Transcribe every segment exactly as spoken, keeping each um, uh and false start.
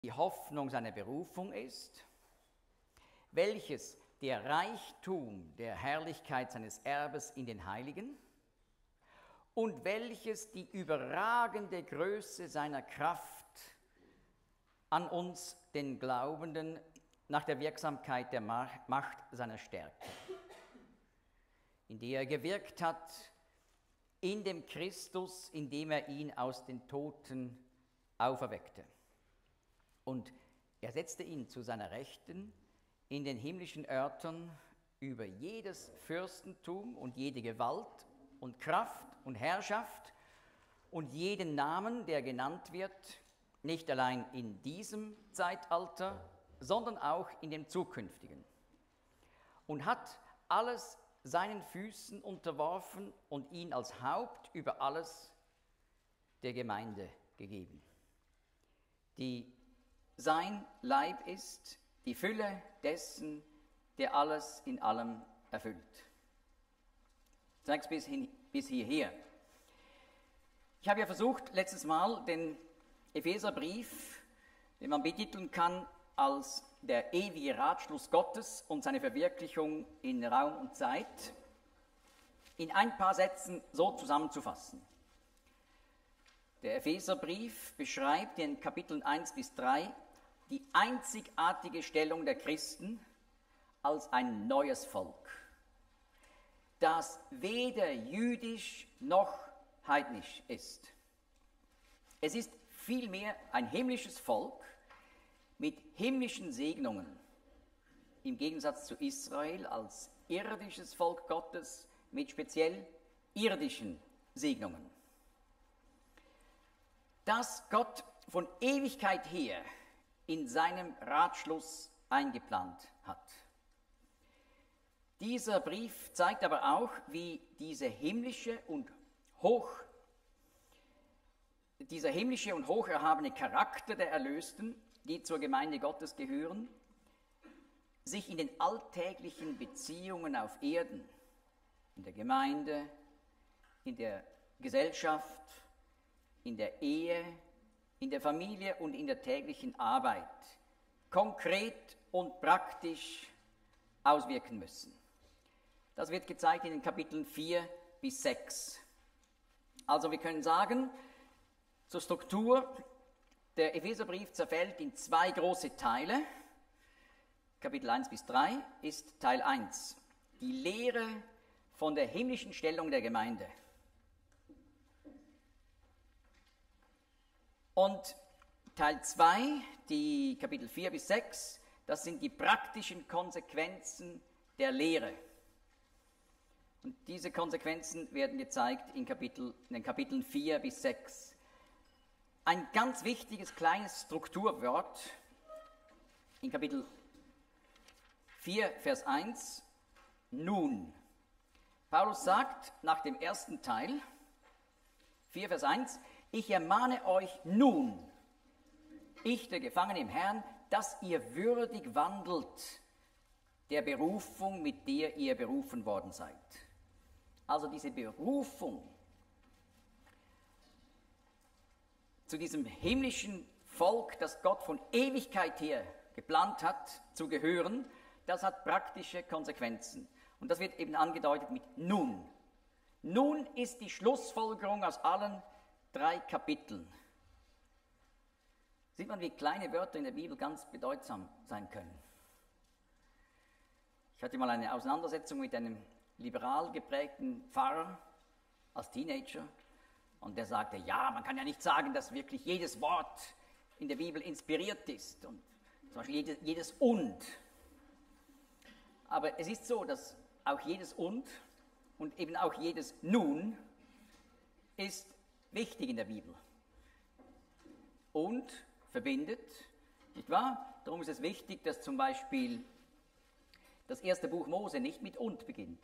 die Hoffnung seiner Berufung ist, welches der Reichtum der Herrlichkeit seines Erbes in den Heiligen und welches die überragende Größe seiner Kraft an uns, den Glaubenden, nach der Wirksamkeit der Macht seiner Stärke, in der er gewirkt hat, in dem Christus, indem er ihn aus den Toten auferweckte. Und er setzte ihn zu seiner Rechten in den himmlischen Örtern über jedes Fürstentum und jede Gewalt und Kraft und Herrschaft und jeden Namen, der genannt wird, nicht allein in diesem Zeitalter, sondern auch in dem zukünftigen. Und hat alles seinen Füßen unterworfen und ihn als Haupt über alles der Gemeinde gegeben, die sein Leib ist, die Fülle dessen, der alles in allem erfüllt. Sechs bis, hin, bis hierher. Ich habe ja versucht, letztes Mal den Epheserbrief, den man betiteln kann, als der ewige Ratschluss Gottes und seine Verwirklichung in Raum und Zeit, in ein paar Sätzen so zusammenzufassen. Der Epheserbrief beschreibt in Kapiteln eins bis drei die einzigartige Stellung der Christen als ein neues Volk, das weder jüdisch noch heidnisch ist. Es ist vielmehr ein himmlisches Volk mit himmlischen Segnungen, im Gegensatz zu Israel als irdisches Volk Gottes mit speziell irdischen Segnungen. Das Gott von Ewigkeit her in seinem Ratschluss eingeplant hat. Dieser Brief zeigt aber auch, wie diese himmlische und hoch, dieser himmlische und hoch erhabene Charakter der Erlösten, die zur Gemeinde Gottes gehören, sich in den alltäglichen Beziehungen auf Erden, in der Gemeinde, in der Gesellschaft, in der Ehe, in der Familie und in der täglichen Arbeit konkret und praktisch auswirken müssen. Das wird gezeigt in den Kapiteln vier bis sechs. Also wir können sagen, zur Struktur, der Epheserbrief zerfällt in zwei große Teile. Kapitel eins bis drei ist Teil eins, die Lehre von der himmlischen Stellung der Gemeinde. Und Teil zwei, die Kapitel vier bis sechs, das sind die praktischen Konsequenzen der Lehre. Und diese Konsequenzen werden gezeigt in, Kapitel, in den Kapiteln vier bis sechs. Ein ganz wichtiges kleines Strukturwort in Kapitel vier, Vers eins, nun. Paulus sagt nach dem ersten Teil, vier, Vers eins, ich ermahne euch nun, ich, der Gefangene im Herrn, dass ihr würdig wandelt der Berufung, mit der ihr berufen worden seid. Also diese Berufung zu diesem himmlischen Volk, das Gott von Ewigkeit her geplant hat, zu gehören, das hat praktische Konsequenzen. Und das wird eben angedeutet mit nun. Nun ist die Schlussfolgerung aus allen drei Kapiteln. Sieht man, wie kleine Wörter in der Bibel ganz bedeutsam sein können. Ich hatte mal eine Auseinandersetzung mit einem liberal geprägten Pfarrer als Teenager. Und der sagte, ja, man kann ja nicht sagen, dass wirklich jedes Wort in der Bibel inspiriert ist. Und zum Beispiel jedes, jedes Und. Aber es ist so, dass auch jedes Und und eben auch jedes Nun ist wichtig in der Bibel. Und verbindet, nicht wahr? Darum ist es wichtig, dass zum Beispiel das erste Buch Mose nicht mit Und beginnt,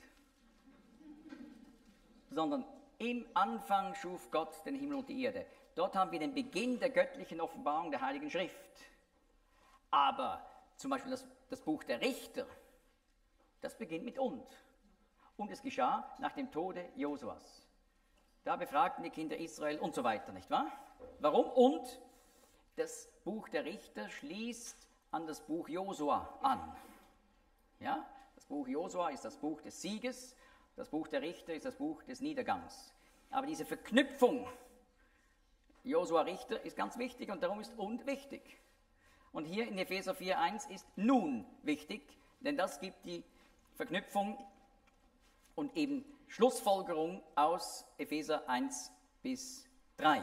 sondern im Anfang schuf Gott den Himmel und die Erde. Dort haben wir den Beginn der göttlichen Offenbarung der Heiligen Schrift. Aber zum Beispiel das, das Buch der Richter, das beginnt mit Und. Und es geschah nach dem Tode Josuas. Da befragten die Kinder Israel und so weiter, nicht wahr? Warum? Und das Buch der Richter schließt an das Buch Josua an. Ja? Das Buch Josua ist das Buch des Sieges, das Buch der Richter ist das Buch des Niedergangs. Aber diese Verknüpfung Josua Richter ist ganz wichtig und darum ist und wichtig. Und hier in Epheser vier eins ist nun wichtig, denn das gibt die Verknüpfung und eben Schlussfolgerung aus Epheser eins bis drei.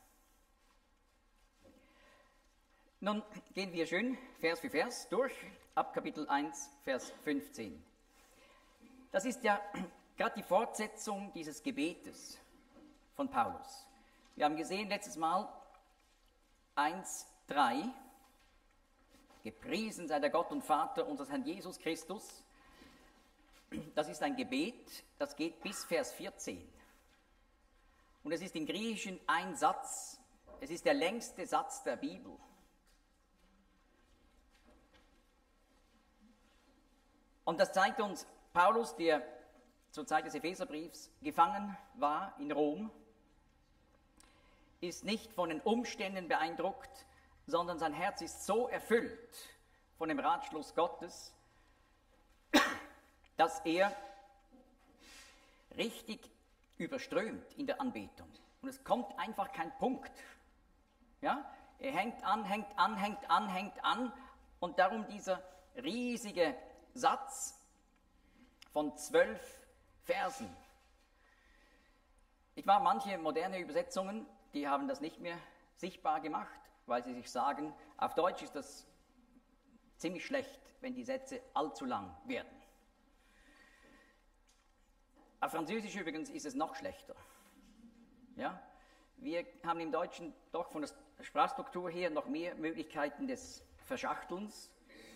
Nun gehen wir schön Vers für Vers durch, ab Kapitel eins, Vers fünfzehn. Das ist ja gerade die Fortsetzung dieses Gebetes von Paulus. Wir haben gesehen letztes Mal eins, drei, gepriesen sei der Gott und Vater unseres Herrn Jesus Christus. Das ist ein Gebet, das geht bis Vers vierzehn. Und es ist im Griechischen ein Satz, es ist der längste Satz der Bibel. Und das zeigt uns Paulus, der zur Zeit des Epheserbriefs gefangen war in Rom, ist nicht von den Umständen beeindruckt, sondern sein Herz ist so erfüllt von dem Ratschluss Gottes, dass er richtig überströmt in der Anbetung. Und es kommt einfach kein Punkt. Ja? Er hängt an, hängt an, hängt an, hängt an. Und darum dieser riesige Satz von zwölf Versen. Ich war manche moderne Übersetzungen, die haben das nicht mehr sichtbar gemacht, weil sie sich sagen, auf Deutsch ist das ziemlich schlecht, wenn die Sätze allzu lang werden. Auf Französisch übrigens ist es noch schlechter. Ja? Wir haben im Deutschen doch von der Sprachstruktur her noch mehr Möglichkeiten des Verschachtelns.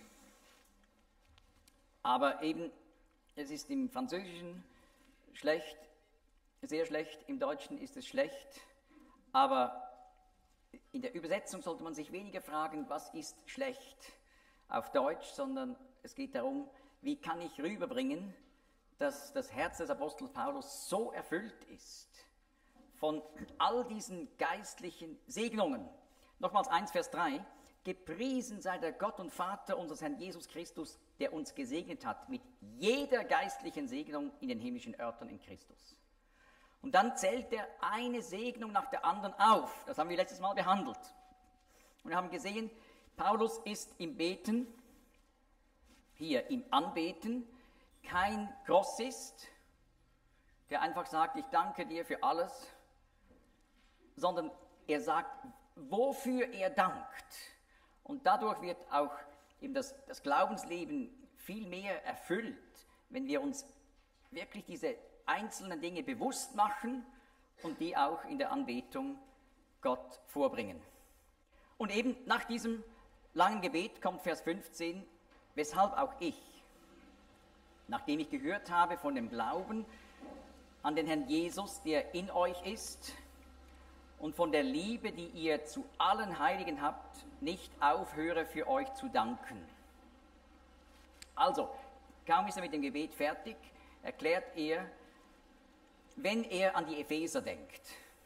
Aber eben, es ist im Französischen schlecht, sehr schlecht, im Deutschen ist es schlecht. Aber in der Übersetzung sollte man sich weniger fragen, was ist schlecht auf Deutsch, sondern es geht darum, wie kann ich rüberbringen, dass das Herz des Apostels Paulus so erfüllt ist von all diesen geistlichen Segnungen. Nochmals eins, Vers drei. Gepriesen sei der Gott und Vater unseres Herrn Jesus Christus, der uns gesegnet hat mit jeder geistlichen Segnung in den himmlischen Örtern in Christus. Und dann zählt er eine Segnung nach der anderen auf. Das haben wir letztes Mal behandelt. Und wir haben gesehen, Paulus ist im Beten, hier im Anbeten, kein Grossist, der einfach sagt, ich danke dir für alles, sondern er sagt, wofür er dankt. Und dadurch wird auch eben das, das Glaubensleben viel mehr erfüllt, wenn wir uns wirklich diese einzelnen Dinge bewusst machen und die auch in der Anbetung Gott vorbringen. Und eben nach diesem langen Gebet kommt Vers fünfzehn, weshalb auch ich, nachdem ich gehört habe von dem Glauben an den Herrn Jesus, der in euch ist, und von der Liebe, die ihr zu allen Heiligen habt, nicht aufhöre, für euch zu danken. Also, kaum ist er mit dem Gebet fertig, erklärt er, wenn er an die Epheser denkt,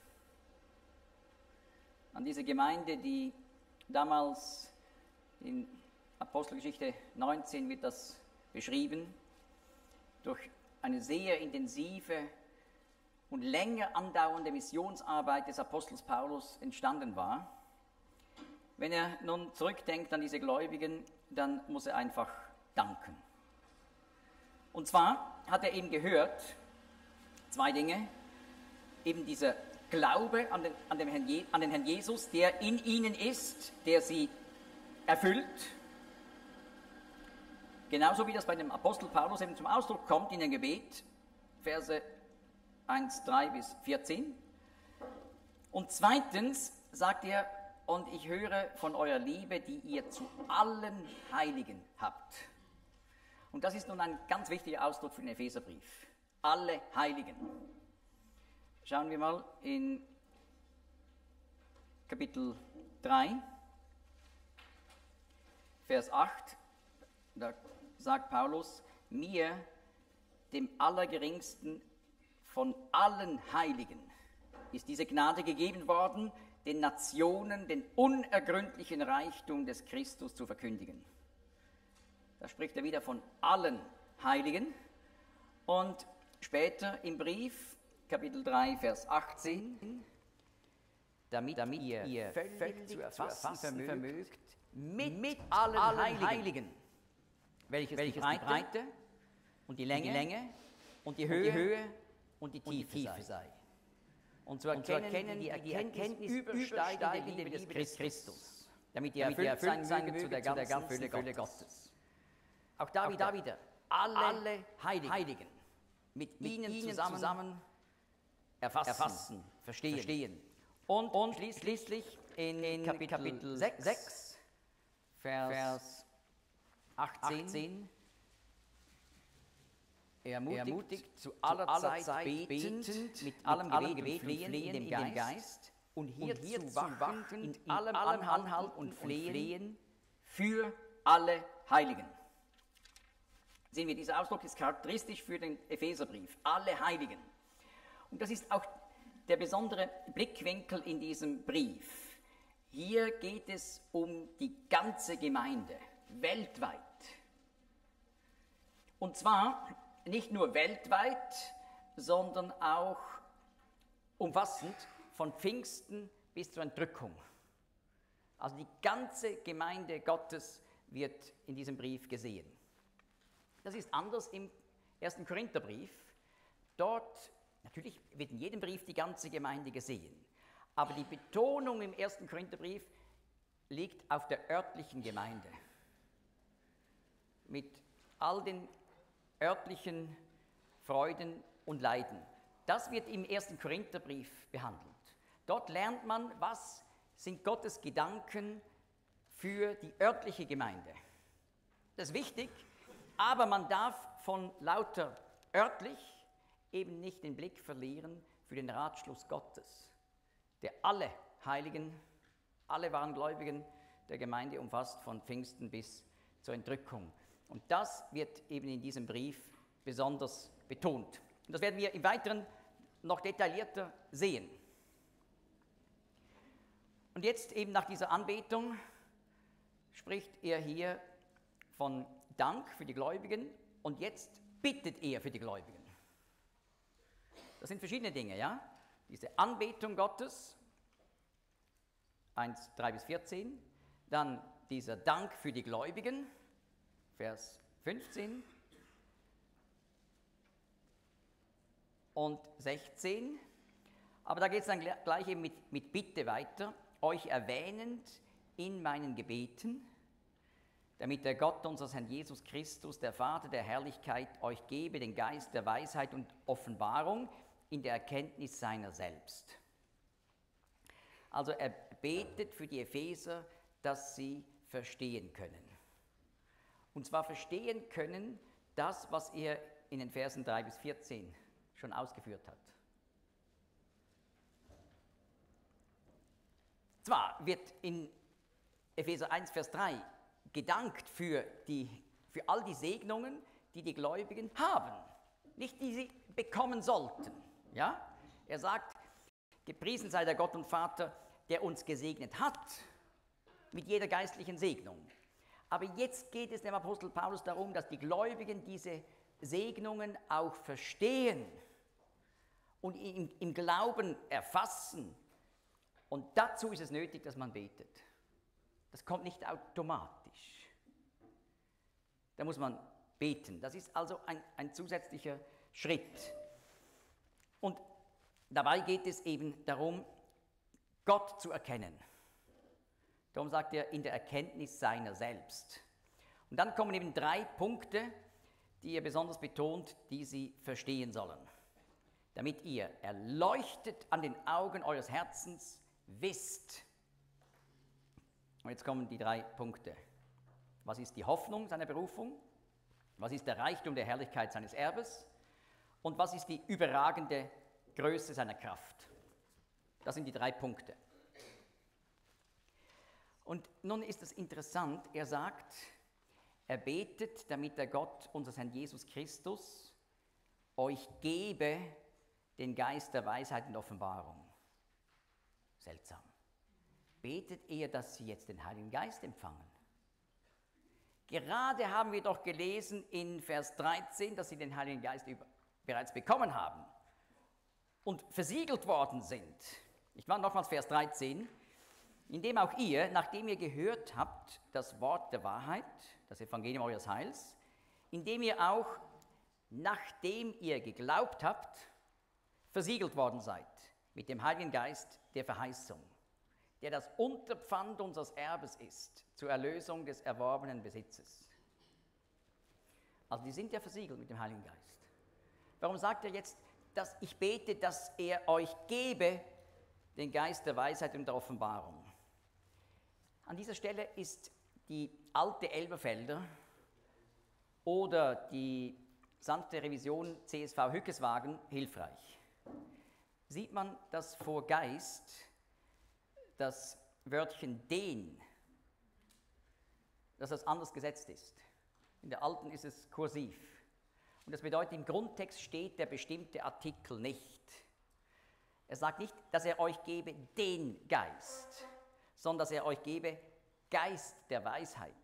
an diese Gemeinde, die damals in Apostelgeschichte neunzehn wird das beschrieben, durch eine sehr intensive und länger andauernde Missionsarbeit des Apostels Paulus entstanden war. Wenn er nun zurückdenkt an diese Gläubigen, dann muss er einfach danken. Und zwar hat er eben gehört, zwei Dinge, eben dieser Glaube an den, an, dem Herrn Je, an den Herrn Jesus, der in ihnen ist, der sie erfüllt. Genauso wie das bei dem Apostel Paulus eben zum Ausdruck kommt in dem Gebet, Verse eins, drei bis vierzehn. Und zweitens sagt er, und ich höre von eurer Liebe, die ihr zu allen Heiligen habt. Und das ist nun ein ganz wichtiger Ausdruck für den Epheserbrief. Alle Heiligen. Schauen wir mal in Kapitel drei, Vers acht. Da sagt Paulus, mir, dem Allergeringsten von allen Heiligen, ist diese Gnade gegeben worden, den Nationen den unergründlichen Reichtum des Christus zu verkündigen. Da spricht er wieder von allen Heiligen. Und später im Brief, Kapitel drei, Vers achtzehn, damit, damit ihr, ihr völlig, völlig zu erfassen, zu erfassen vermögt, mit, mit allen, allen Heiligen, Heiligen, welches, welches die Breite, Breite und die Länge, und die, Länge und die, Höhe, und die Höhe und die Tiefe, und die Tiefe sei. sei. Und zu erkennen, und zu erkennen die, die Erkenntnis übersteigende Liebe des Christus, Christus, damit ihr erfüllt, erfüllt sein möge zu der ganzen, ganzen Fülle, Fülle Gottes. Gottes. Auch da, Auch wieder, da wieder alle, alle Heiligen, Heiligen mit, mit ihnen, ihnen zusammen, zusammen erfassen, erfassen verstehen. verstehen. Und, und schließlich in, in Kapitel, Kapitel sechs, sechs Vers, Vers achtzehn, achtzehn ermutigt, ermutigt zu aller, aller Zeit, Zeit betend, betend mit allem Gebet, Gebet flehen, flehen in dem Geist, Geist und hier, und hier zu wachen in, in allem Anhalten und Flehen für alle Heiligen. Sehen wir, dieser Ausdruck ist charakteristisch für den Epheserbrief, alle Heiligen. Und das ist auch der besondere Blickwinkel in diesem Brief. Hier geht es um die ganze Gemeinde, weltweit. Und zwar nicht nur weltweit, sondern auch umfassend von Pfingsten bis zur Entrückung. Also die ganze Gemeinde Gottes wird in diesem Brief gesehen. Das ist anders im ersten Korintherbrief. Dort, natürlich wird in jedem Brief die ganze Gemeinde gesehen, aber die Betonung im ersten Korintherbrief liegt auf der örtlichen Gemeinde. Mit all den örtlichen Freuden und Leiden. Das wird im ersten Korintherbrief behandelt. Dort lernt man, was sind Gottes Gedanken für die örtliche Gemeinde. Das ist wichtig, aber man darf von lauter örtlich eben nicht den Blick verlieren für den Ratschluss Gottes, der alle Heiligen, alle wahren Gläubigen der Gemeinde umfasst, von Pfingsten bis zur Entrückung. Und das wird eben in diesem Brief besonders betont. Und das werden wir im Weiteren noch detaillierter sehen. Und jetzt eben nach dieser Anbetung spricht er hier von Dank für die Gläubigen und jetzt bittet er für die Gläubigen. Das sind verschiedene Dinge, ja? Diese Anbetung Gottes, eins, drei bis vierzehn, dann dieser Dank für die Gläubigen, Vers fünfzehn und sechzehn. Aber da geht es dann gleich eben mit, mit Bitte weiter, euch erwähnend in meinen Gebeten, damit der Gott unseres Herrn Jesus Christus, der Vater der Herrlichkeit, euch gebe den Geist der Weisheit und Offenbarung in der Erkenntnis seiner selbst. Also er betet für die Epheser, dass sie verstehen können. Und zwar verstehen können das, was er in den Versen drei bis vierzehn schon ausgeführt hat. Zwar wird in Epheser eins, Vers drei gedankt für, die, für all die Segnungen, die die Gläubigen haben, nicht die sie bekommen sollten. Ja? Er sagt, gepriesen sei der Gott und Vater, der uns gesegnet hat mit jeder geistlichen Segnung. Aber jetzt geht es dem Apostel Paulus darum, dass die Gläubigen diese Segnungen auch verstehen und im, im Glauben erfassen. Und dazu ist es nötig, dass man betet. Das kommt nicht automatisch. Da muss man beten. Das ist also ein, ein zusätzlicher Schritt. Und dabei geht es eben darum, Gott zu erkennen. Darum sagt er, in der Erkenntnis seiner selbst. Und dann kommen eben drei Punkte, die er besonders betont, die sie verstehen sollen. Damit ihr erleuchtet an den Augen eures Herzens wisst. Und jetzt kommen die drei Punkte. Was ist die Hoffnung seiner Berufung? Was ist der Reichtum der Herrlichkeit seines Erbes? Und was ist die überragende Größe seiner Kraft? Das sind die drei Punkte. Und nun ist es interessant, er sagt, er betet, damit der Gott unseres Herrn Jesus Christus euch gebe den Geist der Weisheit und Offenbarung. Seltsam. betet ihr, dass sie jetzt den Heiligen Geist empfangen? Gerade haben wir doch gelesen in Vers dreizehn, dass sie den Heiligen Geist über, bereits bekommen haben und versiegelt worden sind. Ich war nochmals Vers dreizehn. Indem auch ihr, nachdem ihr gehört habt, das Wort der Wahrheit, das Evangelium eures Heils, indem ihr auch, nachdem ihr geglaubt habt, versiegelt worden seid mit dem Heiligen Geist der Verheißung, der das Unterpfand unseres Erbes ist, zur Erlösung des erworbenen Besitzes. Also die sind ja versiegelt mit dem Heiligen Geist. Warum sagt er jetzt, dass ich bete, dass er euch gebe, den Geist der Weisheit und der Offenbarung? An dieser Stelle ist die alte Elberfelder oder die sanfte Revision C S V Hückeswagen hilfreich. Sieht man, dass vor Geist das Wörtchen den, dass das anders gesetzt ist. In der alten ist es kursiv. Und das bedeutet, im Grundtext steht der bestimmte Artikel nicht. Er sagt nicht, dass er euch gebe den Geist, sondern dass er euch gebe Geist der Weisheit.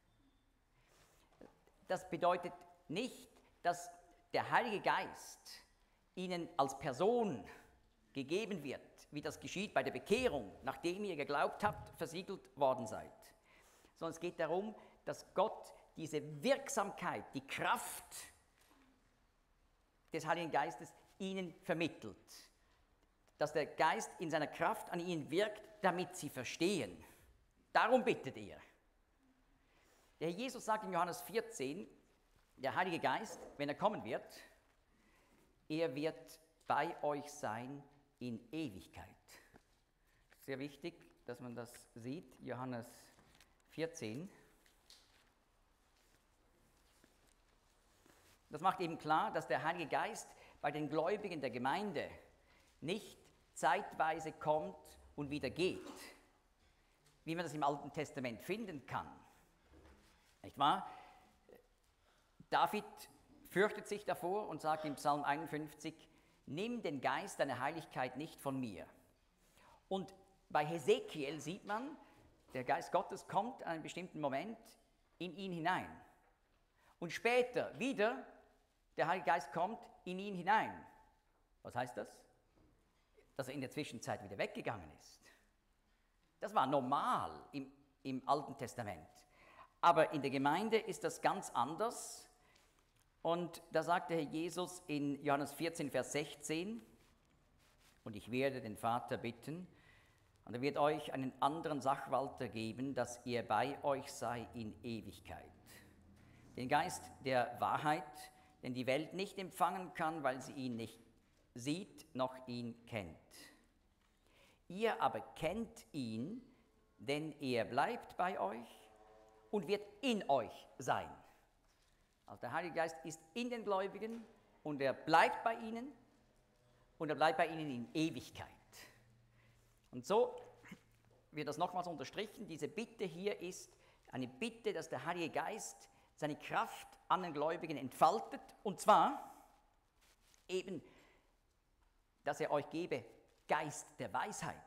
Das bedeutet nicht, dass der Heilige Geist ihnen als Person gegeben wird, wie das geschieht bei der Bekehrung, nachdem ihr geglaubt habt, versiegelt worden seid. Sondern es geht darum, dass Gott diese Wirksamkeit, die Kraft des Heiligen Geistes ihnen vermittelt. Dass der Geist in seiner Kraft an ihnen wirkt, damit sie verstehen. Darum bittet er. Der Herr Jesus sagt in Johannes vierzehn, der Heilige Geist, wenn er kommen wird, er wird bei euch sein in Ewigkeit. Sehr wichtig, dass man das sieht, Johannes vierzehn. Das macht eben klar, dass der Heilige Geist bei den Gläubigen der Gemeinde nicht zeitweise kommt und wieder geht, wie man das im Alten Testament finden kann. Nicht wahr? David fürchtet sich davor und sagt im Psalm einundfünfzig, nimm den Geist deiner Heiligkeit nicht von mir. Und bei Hesekiel sieht man, der Geist Gottes kommt an einem bestimmten Moment in ihn hinein. Und später wieder, der Heilige Geist kommt in ihn hinein. Was heißt das? Dass er in der Zwischenzeit wieder weggegangen ist. Das war normal im, im Alten Testament. Aber in der Gemeinde ist das ganz anders. Und da sagt der Herr Jesus in Johannes vierzehn, Vers sechzehn, und ich werde den Vater bitten, und er wird euch einen anderen Sachwalter geben, dass er bei euch sei in Ewigkeit. Den Geist der Wahrheit, den die Welt nicht empfangen kann, weil sie ihn nicht sieht, noch ihn kennt. Ihr aber kennt ihn, denn er bleibt bei euch und wird in euch sein. Also der Heilige Geist ist in den Gläubigen und er bleibt bei ihnen und er bleibt bei ihnen in Ewigkeit. Und so wird das nochmals unterstrichen, diese Bitte hier ist eine Bitte, dass der Heilige Geist seine Kraft an den Gläubigen entfaltet, und zwar eben, dass er euch gebe Geist der Weisheit.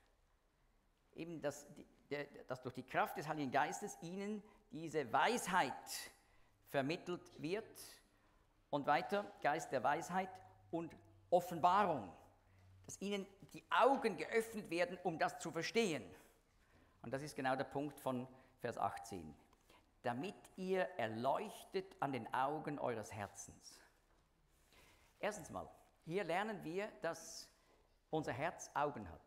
Eben, dass, der, dass durch die Kraft des Heiligen Geistes ihnen diese Weisheit vermittelt wird. Und weiter, Geist der Weisheit und Offenbarung. Dass ihnen die Augen geöffnet werden, um das zu verstehen. Und das ist genau der Punkt von Vers achtzehn. Damit ihr erleuchtet an den Augen eures Herzens. Erstens mal, hier lernen wir, dass unser Herz Augen hat.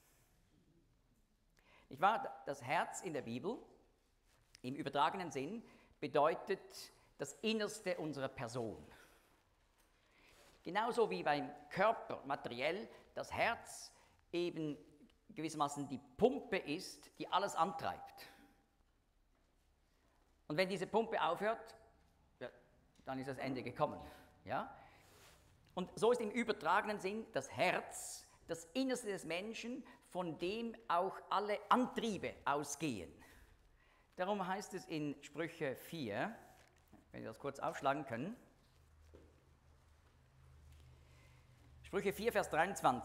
Nicht wahr? Das Herz in der Bibel, im übertragenen Sinn, bedeutet das Innerste unserer Person. Genauso wie beim Körper materiell das Herz eben gewissermaßen die Pumpe ist, die alles antreibt. Und wenn diese Pumpe aufhört, ja, dann ist das Ende gekommen. Ja? Und so ist im übertragenen Sinn das Herz das Innerste des Menschen, von dem auch alle Antriebe ausgehen. Darum heißt es in Sprüche vier, wenn wir das kurz aufschlagen können, Sprüche vier, Vers dreiundzwanzig,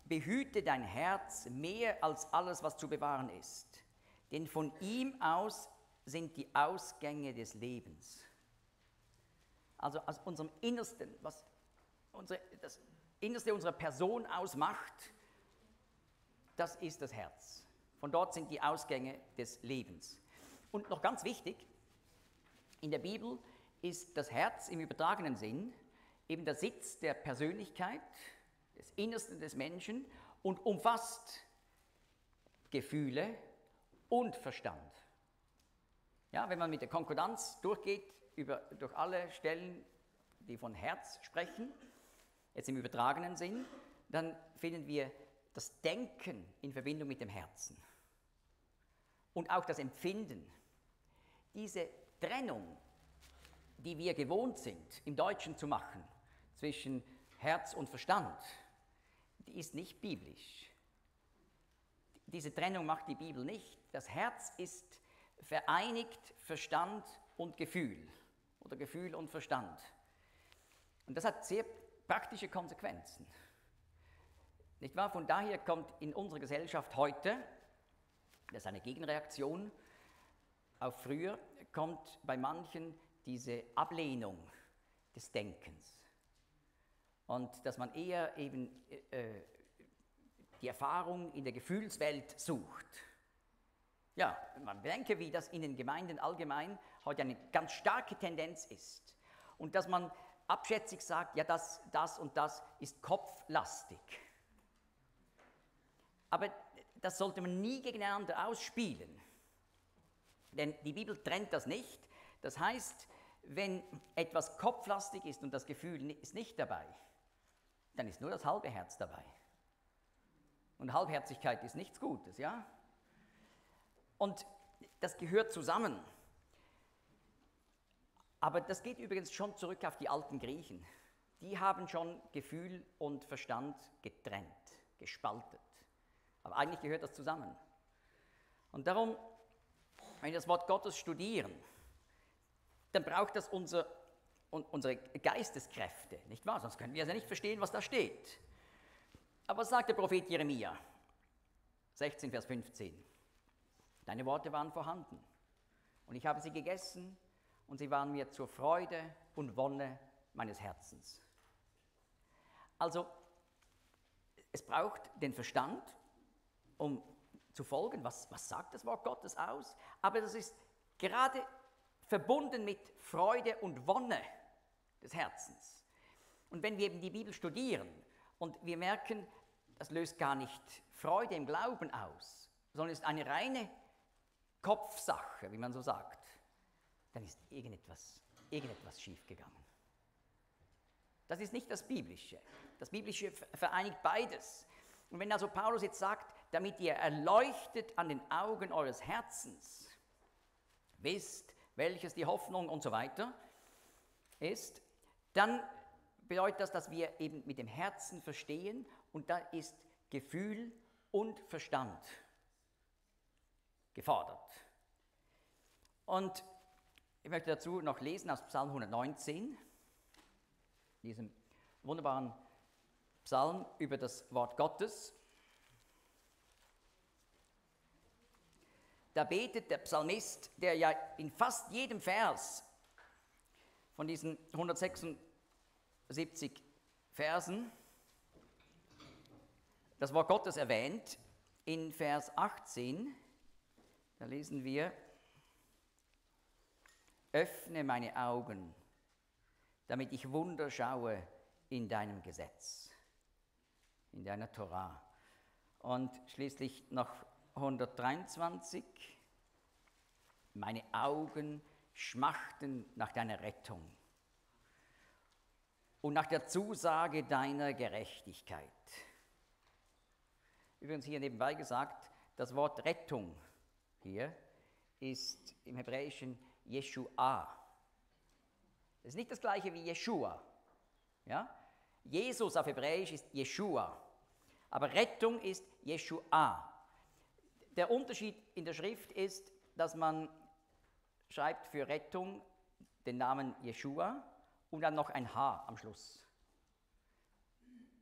behüte dein Herz mehr als alles, was zu bewahren ist, denn von ihm aus sind die Ausgänge des Lebens. Also aus unserem Innersten, was unsere, das Innerste unserer Person ausmacht, das ist das Herz. Von dort sind die Ausgänge des Lebens. Und noch ganz wichtig, in der Bibel ist das Herz im übertragenen Sinn eben der Sitz der Persönlichkeit, des Innersten des Menschen und umfasst Gefühle und Verstand. Ja, wenn man mit der Konkordanz durchgeht, über, durch alle Stellen, die von Herz sprechen, jetzt im übertragenen Sinn, dann finden wir das Denken in Verbindung mit dem Herzen und auch das Empfinden. Diese Trennung, die wir gewohnt sind, im Deutschen zu machen, zwischen Herz und Verstand, die ist nicht biblisch. Diese Trennung macht die Bibel nicht. Das Herz ist vereinigt Verstand und Gefühl oder Gefühl und Verstand. Und das hat sehr praktische Konsequenzen. Nicht wahr? Von daher kommt in unserer Gesellschaft heute, das ist eine Gegenreaktion auf früher, kommt bei manchen diese Ablehnung des Denkens. Und dass man eher eben äh, die Erfahrung in der Gefühlswelt sucht. Ja, man denke, wie das in den Gemeinden allgemein heute eine ganz starke Tendenz ist. Und dass man abschätzig sagt, ja, das, das und das ist kopflastig. Aber das sollte man nie gegeneinander ausspielen. Denn die Bibel trennt das nicht. Das heißt, wenn etwas kopflastig ist und das Gefühl ist nicht dabei, dann ist nur das halbe Herz dabei. Und Halbherzigkeit ist nichts Gutes, ja? Und das gehört zusammen. Aber das geht übrigens schon zurück auf die alten Griechen. Die haben schon Gefühl und Verstand getrennt, gespaltet. Aber eigentlich gehört das zusammen. Und darum, wenn wir das Wort Gottes studieren, dann braucht das unser, unsere Geisteskräfte, nicht wahr? Sonst können wir ja nicht verstehen, was da steht. Aber was sagt der Prophet Jeremia? sechzehn, Vers fünfzehn. Deine Worte waren vorhanden und ich habe sie gegessen und sie waren mir zur Freude und Wonne meines Herzens. Also, es braucht den Verstand, um zu folgen, was, was sagt das Wort Gottes aus, aber das ist gerade verbunden mit Freude und Wonne des Herzens. Und wenn wir eben die Bibel studieren und wir merken, das löst gar nicht Freude im Glauben aus, sondern ist eine reine Kopfsache, wie man so sagt, dann ist irgendetwas, irgendetwas schiefgegangen. Das ist nicht das Biblische. Das Biblische vereinigt beides. Und wenn also Paulus jetzt sagt, damit ihr erleuchtet an den Augen eures Herzens wisst, welches die Hoffnung und so weiter ist, dann bedeutet das, dass wir eben mit dem Herzen verstehen und da ist Gefühl und Verstand gefordert. Und ich möchte dazu noch lesen aus Psalm hundertneunzehn, diesem wunderbaren Psalm über das Wort Gottes. Da betet der Psalmist, der ja in fast jedem Vers von diesen hundertsechsundsiebzig Versen das Wort Gottes erwähnt, in Vers achtzehn, da lesen wir, öffne meine Augen, damit ich Wunder schaue in deinem Gesetz, in deiner Torah. Und schließlich noch hundertdreiundzwanzig, meine Augen schmachten nach deiner Rettung und nach der Zusage deiner Gerechtigkeit. Übrigens hier nebenbei gesagt, das Wort Rettung hier ist im Hebräischen Yeshua. Das ist nicht das gleiche wie Jeshua. Ja? Jesus auf Hebräisch ist Jeshua, aber Rettung ist Yeshua. Der Unterschied in der Schrift ist, dass man schreibt für Rettung den Namen Jeshua und dann noch ein H am Schluss.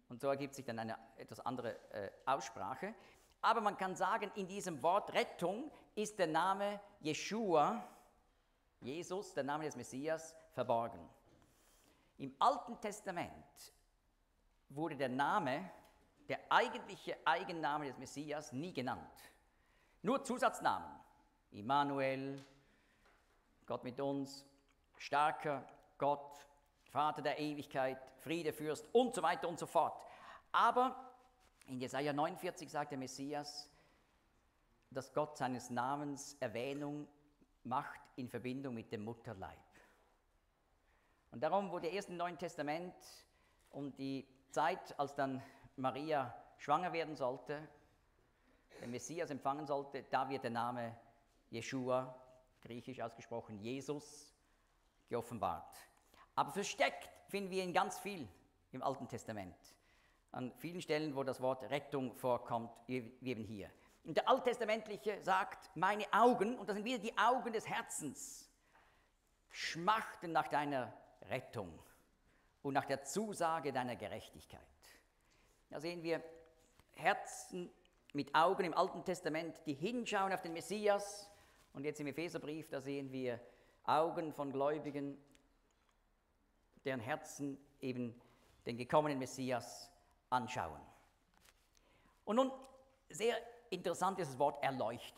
Und so ergibt sich dann eine etwas andere äh, Aussprache. Aber man kann sagen, in diesem Wort Rettung ist der Name Jeschua, Jesus, der Name des Messias, verborgen. Im Alten Testament wurde der Name, der eigentliche Eigenname des Messias nie genannt. Nur Zusatznamen. Immanuel, Gott mit uns, starker Gott, Vater der Ewigkeit, Friedefürst und so weiter und so fort. Aber in Jesaja neunundvierzig sagt der Messias, dass Gott seines Namens Erwähnung macht in Verbindung mit dem Mutterleib. Und darum wurde erst im Neuen Testament um die Zeit, als dann Maria schwanger werden sollte, den Messias empfangen sollte, da wird der Name Jeschua, griechisch ausgesprochen Jesus, geoffenbart. Aber versteckt finden wir ihn ganz viel im Alten Testament. An vielen Stellen, wo das Wort Rettung vorkommt, wie eben hier. Und der Alttestamentliche sagt, meine Augen, und das sind wieder die Augen des Herzens, schmachten nach deiner Rettung und nach der Zusage deiner Gerechtigkeit. Da sehen wir Herzen mit Augen im Alten Testament, die hinschauen auf den Messias. Und jetzt im Epheserbrief, da sehen wir Augen von Gläubigen, deren Herzen eben den gekommenen Messias anschauen. Und nun, sehr interessant ist das Wort erleuchten.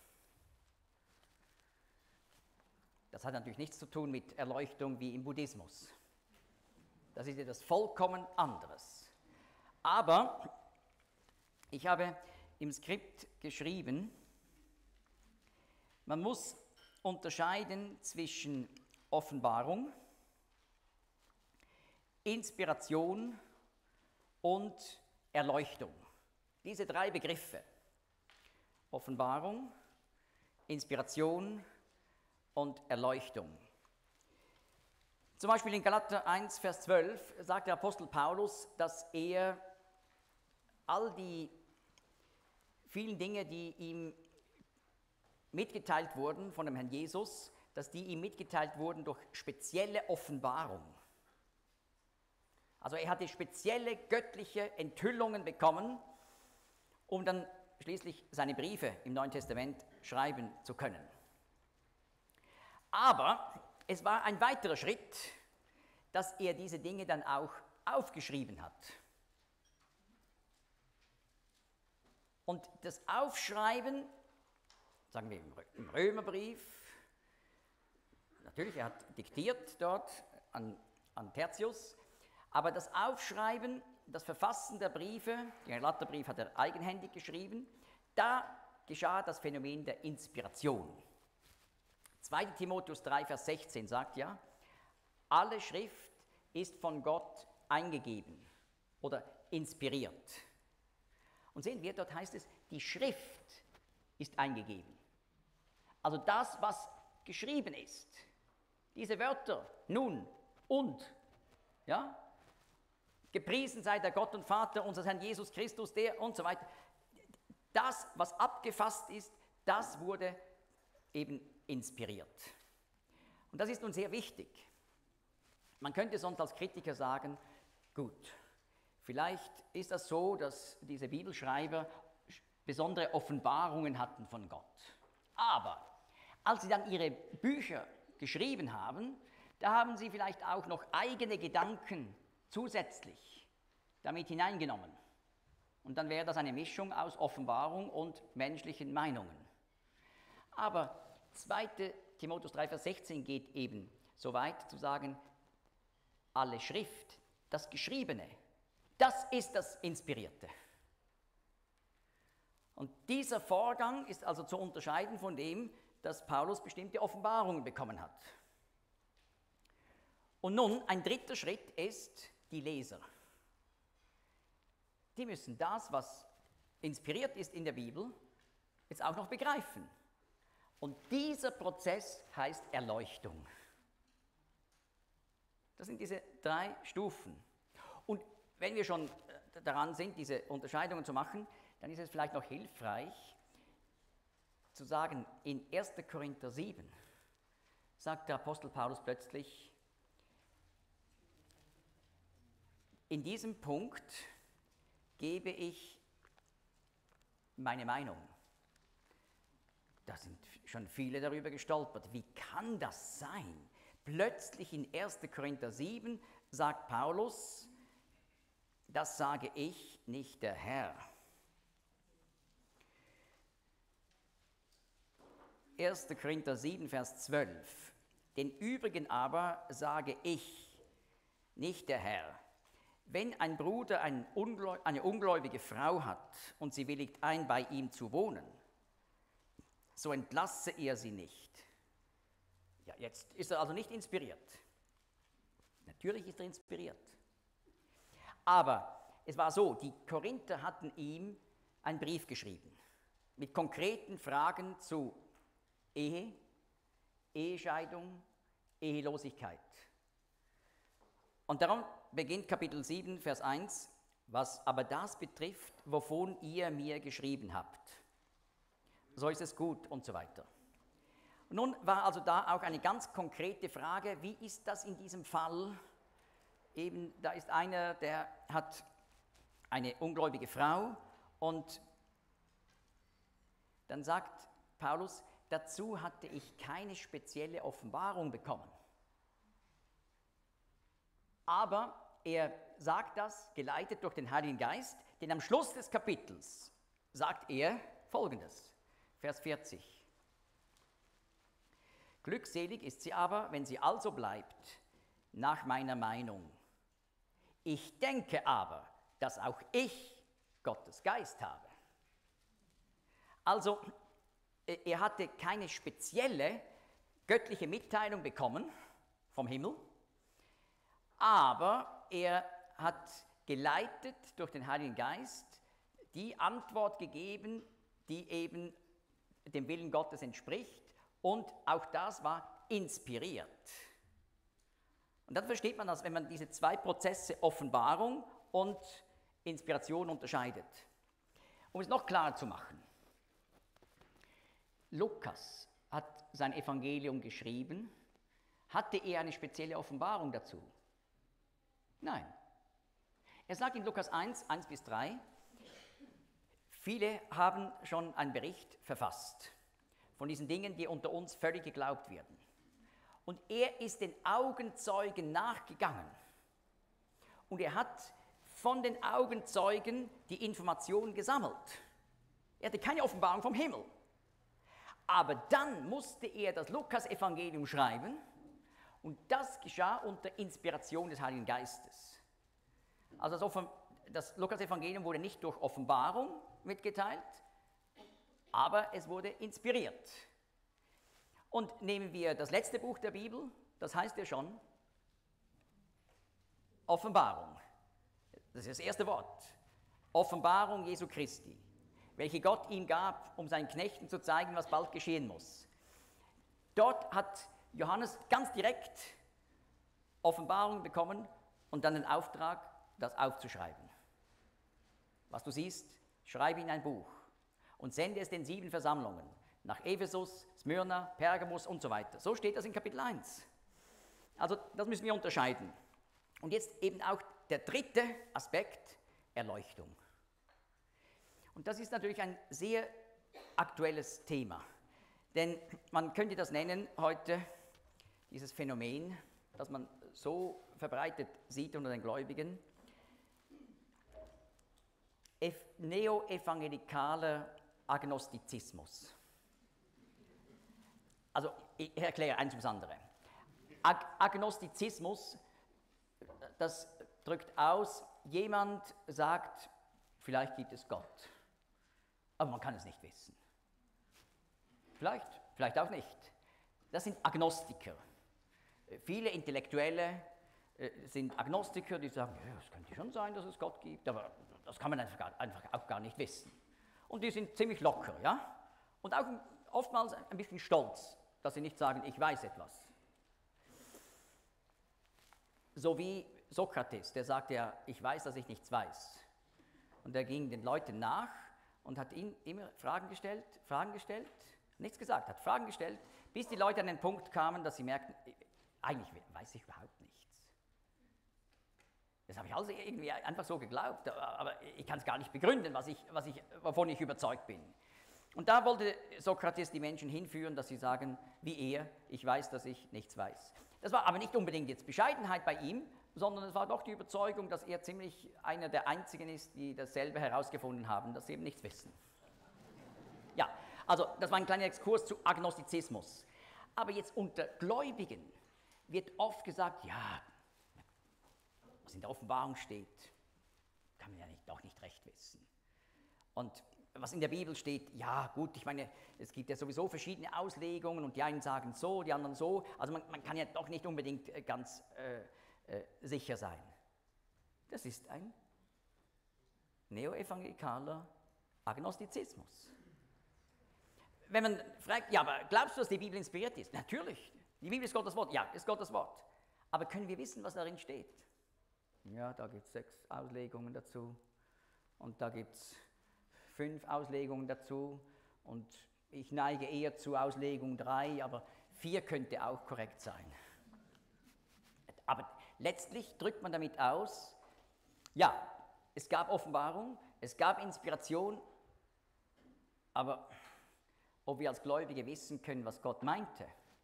Das hat natürlich nichts zu tun mit Erleuchtung wie im Buddhismus. Das ist etwas vollkommen anderes. Aber ich habe im Skript geschrieben, man muss unterscheiden zwischen Offenbarung, Inspiration und Erleuchtung. Diese drei Begriffe, Offenbarung, Inspiration und Erleuchtung. Zum Beispiel in Galater eins, Vers zwölf sagt der Apostel Paulus, dass er all die vielen Dinge, die ihm mitgeteilt wurden von dem Herrn Jesus, dass die ihm mitgeteilt wurden durch spezielle Offenbarung. Also er hatte spezielle göttliche Enthüllungen bekommen, um dann schließlich seine Briefe im Neuen Testament schreiben zu können. Aber es war ein weiterer Schritt, dass er diese Dinge dann auch aufgeschrieben hat. Und das Aufschreiben, sagen wir im Römerbrief, natürlich, er hat diktiert dort an, an Tertius, aber das Aufschreiben, das Verfassen der Briefe, den Galaterbrief hat er eigenhändig geschrieben, da geschah das Phänomen der Inspiration. zweiter Timotheus drei, Vers sechzehn sagt ja, alle Schrift ist von Gott eingegeben oder inspiriert. Und sehen wir, dort heißt es, die Schrift ist eingegeben. Also das, was geschrieben ist, diese Wörter, nun und, ja, gepriesen sei der Gott und Vater unseres Herrn Jesus Christus, der und so weiter. Das, was abgefasst ist, das wurde eben inspiriert. Und das ist nun sehr wichtig. Man könnte sonst als Kritiker sagen, gut, vielleicht ist das so, dass diese Bibelschreiber besondere Offenbarungen hatten von Gott. Aber als sie dann ihre Bücher geschrieben haben, da haben sie vielleicht auch noch eigene Gedanken zusätzlich damit hineingenommen. Und dann wäre das eine Mischung aus Offenbarung und menschlichen Meinungen. Aber zweiter Timotheus drei, Vers sechzehn geht eben so weit zu sagen, alle Schrift, das Geschriebene, das ist das Inspirierte. Und dieser Vorgang ist also zu unterscheiden von dem, dass Paulus bestimmte Offenbarungen bekommen hat. Und nun, ein dritter Schritt ist die Leser. Die müssen das, was inspiriert ist in der Bibel, jetzt auch noch begreifen. Und dieser Prozess heißt Erleuchtung. Das sind diese drei Stufen. Und wenn wir schon daran sind, diese Unterscheidungen zu machen, dann ist es vielleicht noch hilfreich zu sagen, in erster Korinther sieben sagt der Apostel Paulus plötzlich, in diesem Punkt gebe ich meine Meinung. Da sind schon viele darüber gestolpert. Wie kann das sein? Plötzlich in erster Korinther sieben sagt Paulus, das sage ich, nicht der Herr. erster Korinther sieben, Vers zwölf. Den übrigen aber sage ich, nicht der Herr. Wenn ein Bruder ein Ungläu- eine ungläubige Frau hat und sie willigt ein, bei ihm zu wohnen, so entlasse er sie nicht. Ja, jetzt ist er also nicht inspiriert. Natürlich ist er inspiriert. Aber es war so, die Korinther hatten ihm einen Brief geschrieben mit konkreten Fragen zu Ehe, Ehescheidung, Ehelosigkeit. Und darum beginnt Kapitel sieben, Vers eins, was aber das betrifft, wovon ihr mir geschrieben habt. So ist es gut und so weiter. Nun war also da auch eine ganz konkrete Frage, wie ist das in diesem Fall? Eben, da ist einer, der hat eine ungläubige Frau und dann sagt Paulus, dazu hatte ich keine spezielle Offenbarung bekommen. Aber er sagt das, geleitet durch den Heiligen Geist, denn am Schluss des Kapitels sagt er Folgendes, Vers vierzig. Glückselig ist sie aber, wenn sie also bleibt, nach meiner Meinung. Ich denke aber, dass auch ich Gottes Geist habe. Also, er hatte keine spezielle göttliche Mitteilung bekommen vom Himmel, aber er hat geleitet durch den Heiligen Geist die Antwort gegeben, die eben dem Willen Gottes entspricht, und auch das war inspiriert. Und dann versteht man das, wenn man diese zwei Prozesse Offenbarung und Inspiration unterscheidet. Um es noch klarer zu machen, Lukas hat sein Evangelium geschrieben. Hatte er eine spezielle Offenbarung dazu? Nein. Er sagt in Lukas eins, eins bis drei, viele haben schon einen Bericht verfasst von diesen Dingen, die unter uns völlig geglaubt werden. Und er ist den Augenzeugen nachgegangen. Und er hat von den Augenzeugen die Informationen gesammelt. Er hatte keine Offenbarung vom Himmel. Aber dann musste er das Lukas-Evangelium schreiben und das geschah unter Inspiration des Heiligen Geistes. Also das, das Lukas-Evangelium wurde nicht durch Offenbarung mitgeteilt, aber es wurde inspiriert. Und nehmen wir das letzte Buch der Bibel, das heißt ja schon Offenbarung. Das ist das erste Wort. Offenbarung Jesu Christi, welche Gott ihm gab, um seinen Knechten zu zeigen, was bald geschehen muss. Dort hat Johannes ganz direkt Offenbarung bekommen und dann den Auftrag, das aufzuschreiben. Was du siehst, schreibe in ein Buch und sende es den sieben Versammlungen, nach Ephesus, Smyrna, Pergamus und so weiter. So steht das in Kapitel eins. Also das müssen wir unterscheiden. Und jetzt eben auch der dritte Aspekt, Erleuchtung. Und das ist natürlich ein sehr aktuelles Thema, denn man könnte das nennen heute, dieses Phänomen, das man so verbreitet sieht unter den Gläubigen, neoevangelikaler Agnostizismus. Also ich erkläre eins ums andere. Ag- Agnostizismus, das drückt aus, jemand sagt, vielleicht gibt es Gott, aber man kann es nicht wissen. Vielleicht, vielleicht auch nicht. Das sind Agnostiker. Viele Intellektuelle äh, sind Agnostiker, die sagen, ja, es könnte schon sein, dass es Gott gibt, aber das kann man einfach, gar, einfach auch gar nicht wissen. Und die sind ziemlich locker, ja? Und auch oftmals ein bisschen stolz, dass sie nicht sagen, ich weiß etwas. So wie Sokrates, der sagt ja, ich weiß, dass ich nichts weiß. Und er ging den Leuten nach und hat ihnen immer Fragen gestellt, Fragen gestellt, nichts gesagt, hat Fragen gestellt, bis die Leute an den Punkt kamen, dass sie merkten, eigentlich weiß ich überhaupt nichts. Das habe ich also irgendwie einfach so geglaubt, aber ich kann es gar nicht begründen, was ich, was ich, wovon ich überzeugt bin. Und da wollte Sokrates die Menschen hinführen, dass sie sagen, wie er, ich weiß, dass ich nichts weiß. Das war aber nicht unbedingt jetzt Bescheidenheit bei ihm, sondern es war doch die Überzeugung, dass er ziemlich einer der Einzigen ist, die dasselbe herausgefunden haben, dass sie eben nichts wissen. Ja, also das war ein kleiner Exkurs zu Agnostizismus. Aber jetzt unter Gläubigen wird oft gesagt, ja, was in der Offenbarung steht, kann man ja nicht, doch nicht recht wissen. Und was in der Bibel steht, ja gut, ich meine, es gibt ja sowieso verschiedene Auslegungen und die einen sagen so, die anderen so, also man, man kann ja doch nicht unbedingt ganz äh, äh, sicher sein. Das ist ein neoevangelikaler Agnostizismus. Wenn man fragt, ja, aber glaubst du, dass die Bibel inspiriert ist? Natürlich, die Bibel ist Gottes Wort, ja, ist Gottes Wort. Aber können wir wissen, was darin steht? Ja, da gibt es sechs Auslegungen dazu und da gibt es fünf Auslegungen dazu und ich neige eher zu Auslegung drei, aber vier könnte auch korrekt sein. Aber letztlich drückt man damit aus, ja, es gab Offenbarung, es gab Inspiration, aber ob wir als Gläubige wissen können, was Gott meinte,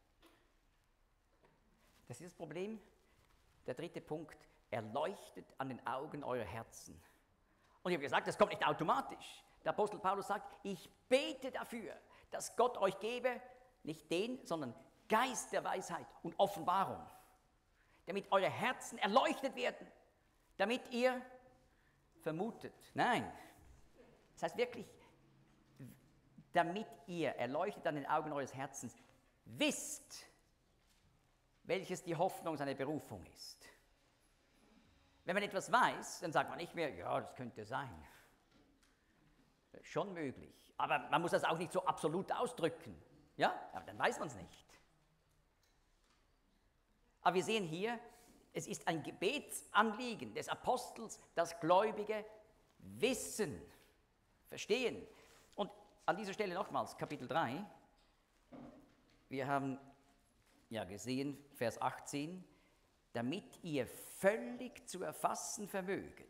das ist das Problem. Der dritte Punkt, erleuchtet an den Augen eurer Herzen. Und ich habe gesagt, das kommt nicht automatisch. Der Apostel Paulus sagt, ich bete dafür, dass Gott euch gebe, nicht den, sondern Geist der Weisheit und Offenbarung, damit eure Herzen erleuchtet werden, damit ihr vermutet. Nein, das heißt wirklich, damit ihr erleuchtet an den Augen eures Herzens wisst, welches die Hoffnung seiner Berufung ist. Wenn man etwas weiß, dann sagt man nicht mehr, ja, das könnte sein. Schon möglich, aber man muss das auch nicht so absolut ausdrücken, ja, aber dann weiß man es nicht. Aber wir sehen hier, es ist ein Gebetsanliegen des Apostels, dass Gläubige wissen, verstehen. Und an dieser Stelle nochmals, Kapitel drei, wir haben ja gesehen, Vers achtzehn, damit ihr völlig zu erfassen vermöget.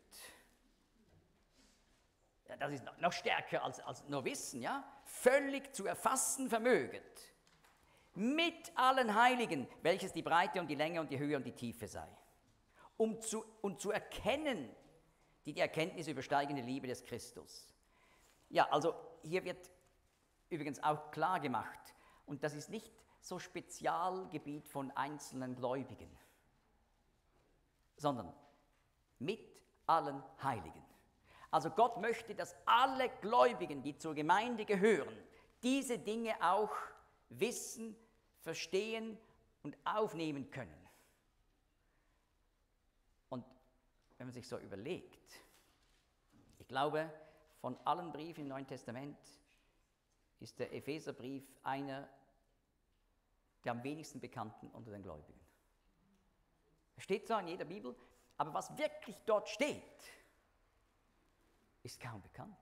Ja, das ist noch stärker als, als nur Wissen, ja? Völlig zu erfassen vermöget. Mit allen Heiligen, welches die Breite und die Länge und die Höhe und die Tiefe sei. Um zu, um zu erkennen, die die Erkenntnis übersteigende Liebe des Christus. Ja, also hier wird übrigens auch klar gemacht, und das ist nicht so Spezialgebiet von einzelnen Gläubigen, sondern mit allen Heiligen. Also Gott möchte, dass alle Gläubigen, die zur Gemeinde gehören, diese Dinge auch wissen, verstehen und aufnehmen können. Und wenn man sich so überlegt, ich glaube, von allen Briefen im Neuen Testament ist der Epheserbrief einer der am wenigsten bekannten unter den Gläubigen. Es steht zwar in jeder Bibel, aber was wirklich dort steht, ist kaum bekannt.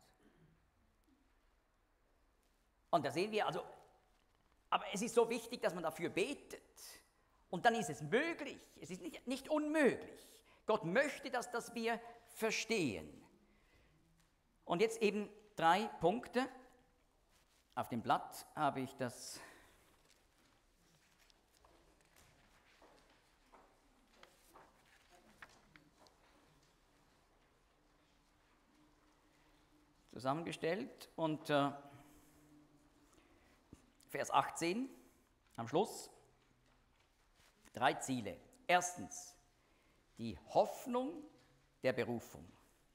Und da sehen wir also, aber es ist so wichtig, dass man dafür betet. Und dann ist es möglich, es ist nicht, nicht unmöglich. Gott möchte, dass das wir verstehen. Und jetzt eben drei Punkte. Auf dem Blatt habe ich das zusammengestellt und äh, Vers achtzehn am Schluss, drei Ziele. Erstens, die Hoffnung der Berufung.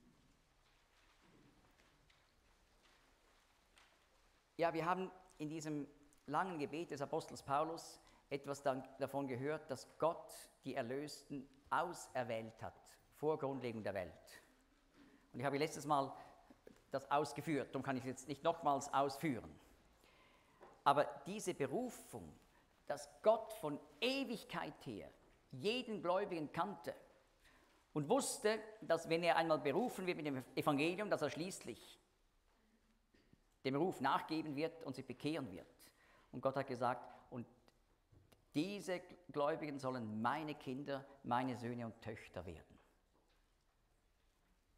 Ja, wir haben in diesem langen Gebet des Apostels Paulus etwas dann davon gehört, dass Gott die Erlösten auserwählt hat, vor Grundlegung der Welt. Und ich habe letztes Mal das ausgeführt, darum kann ich es jetzt nicht nochmals ausführen. Aber diese Berufung, dass Gott von Ewigkeit her jeden Gläubigen kannte und wusste, dass wenn er einmal berufen wird mit dem Evangelium, dass er schließlich dem Ruf nachgeben wird und sich bekehren wird. Und Gott hat gesagt, und diese Gläubigen sollen meine Kinder, meine Söhne und Töchter werden.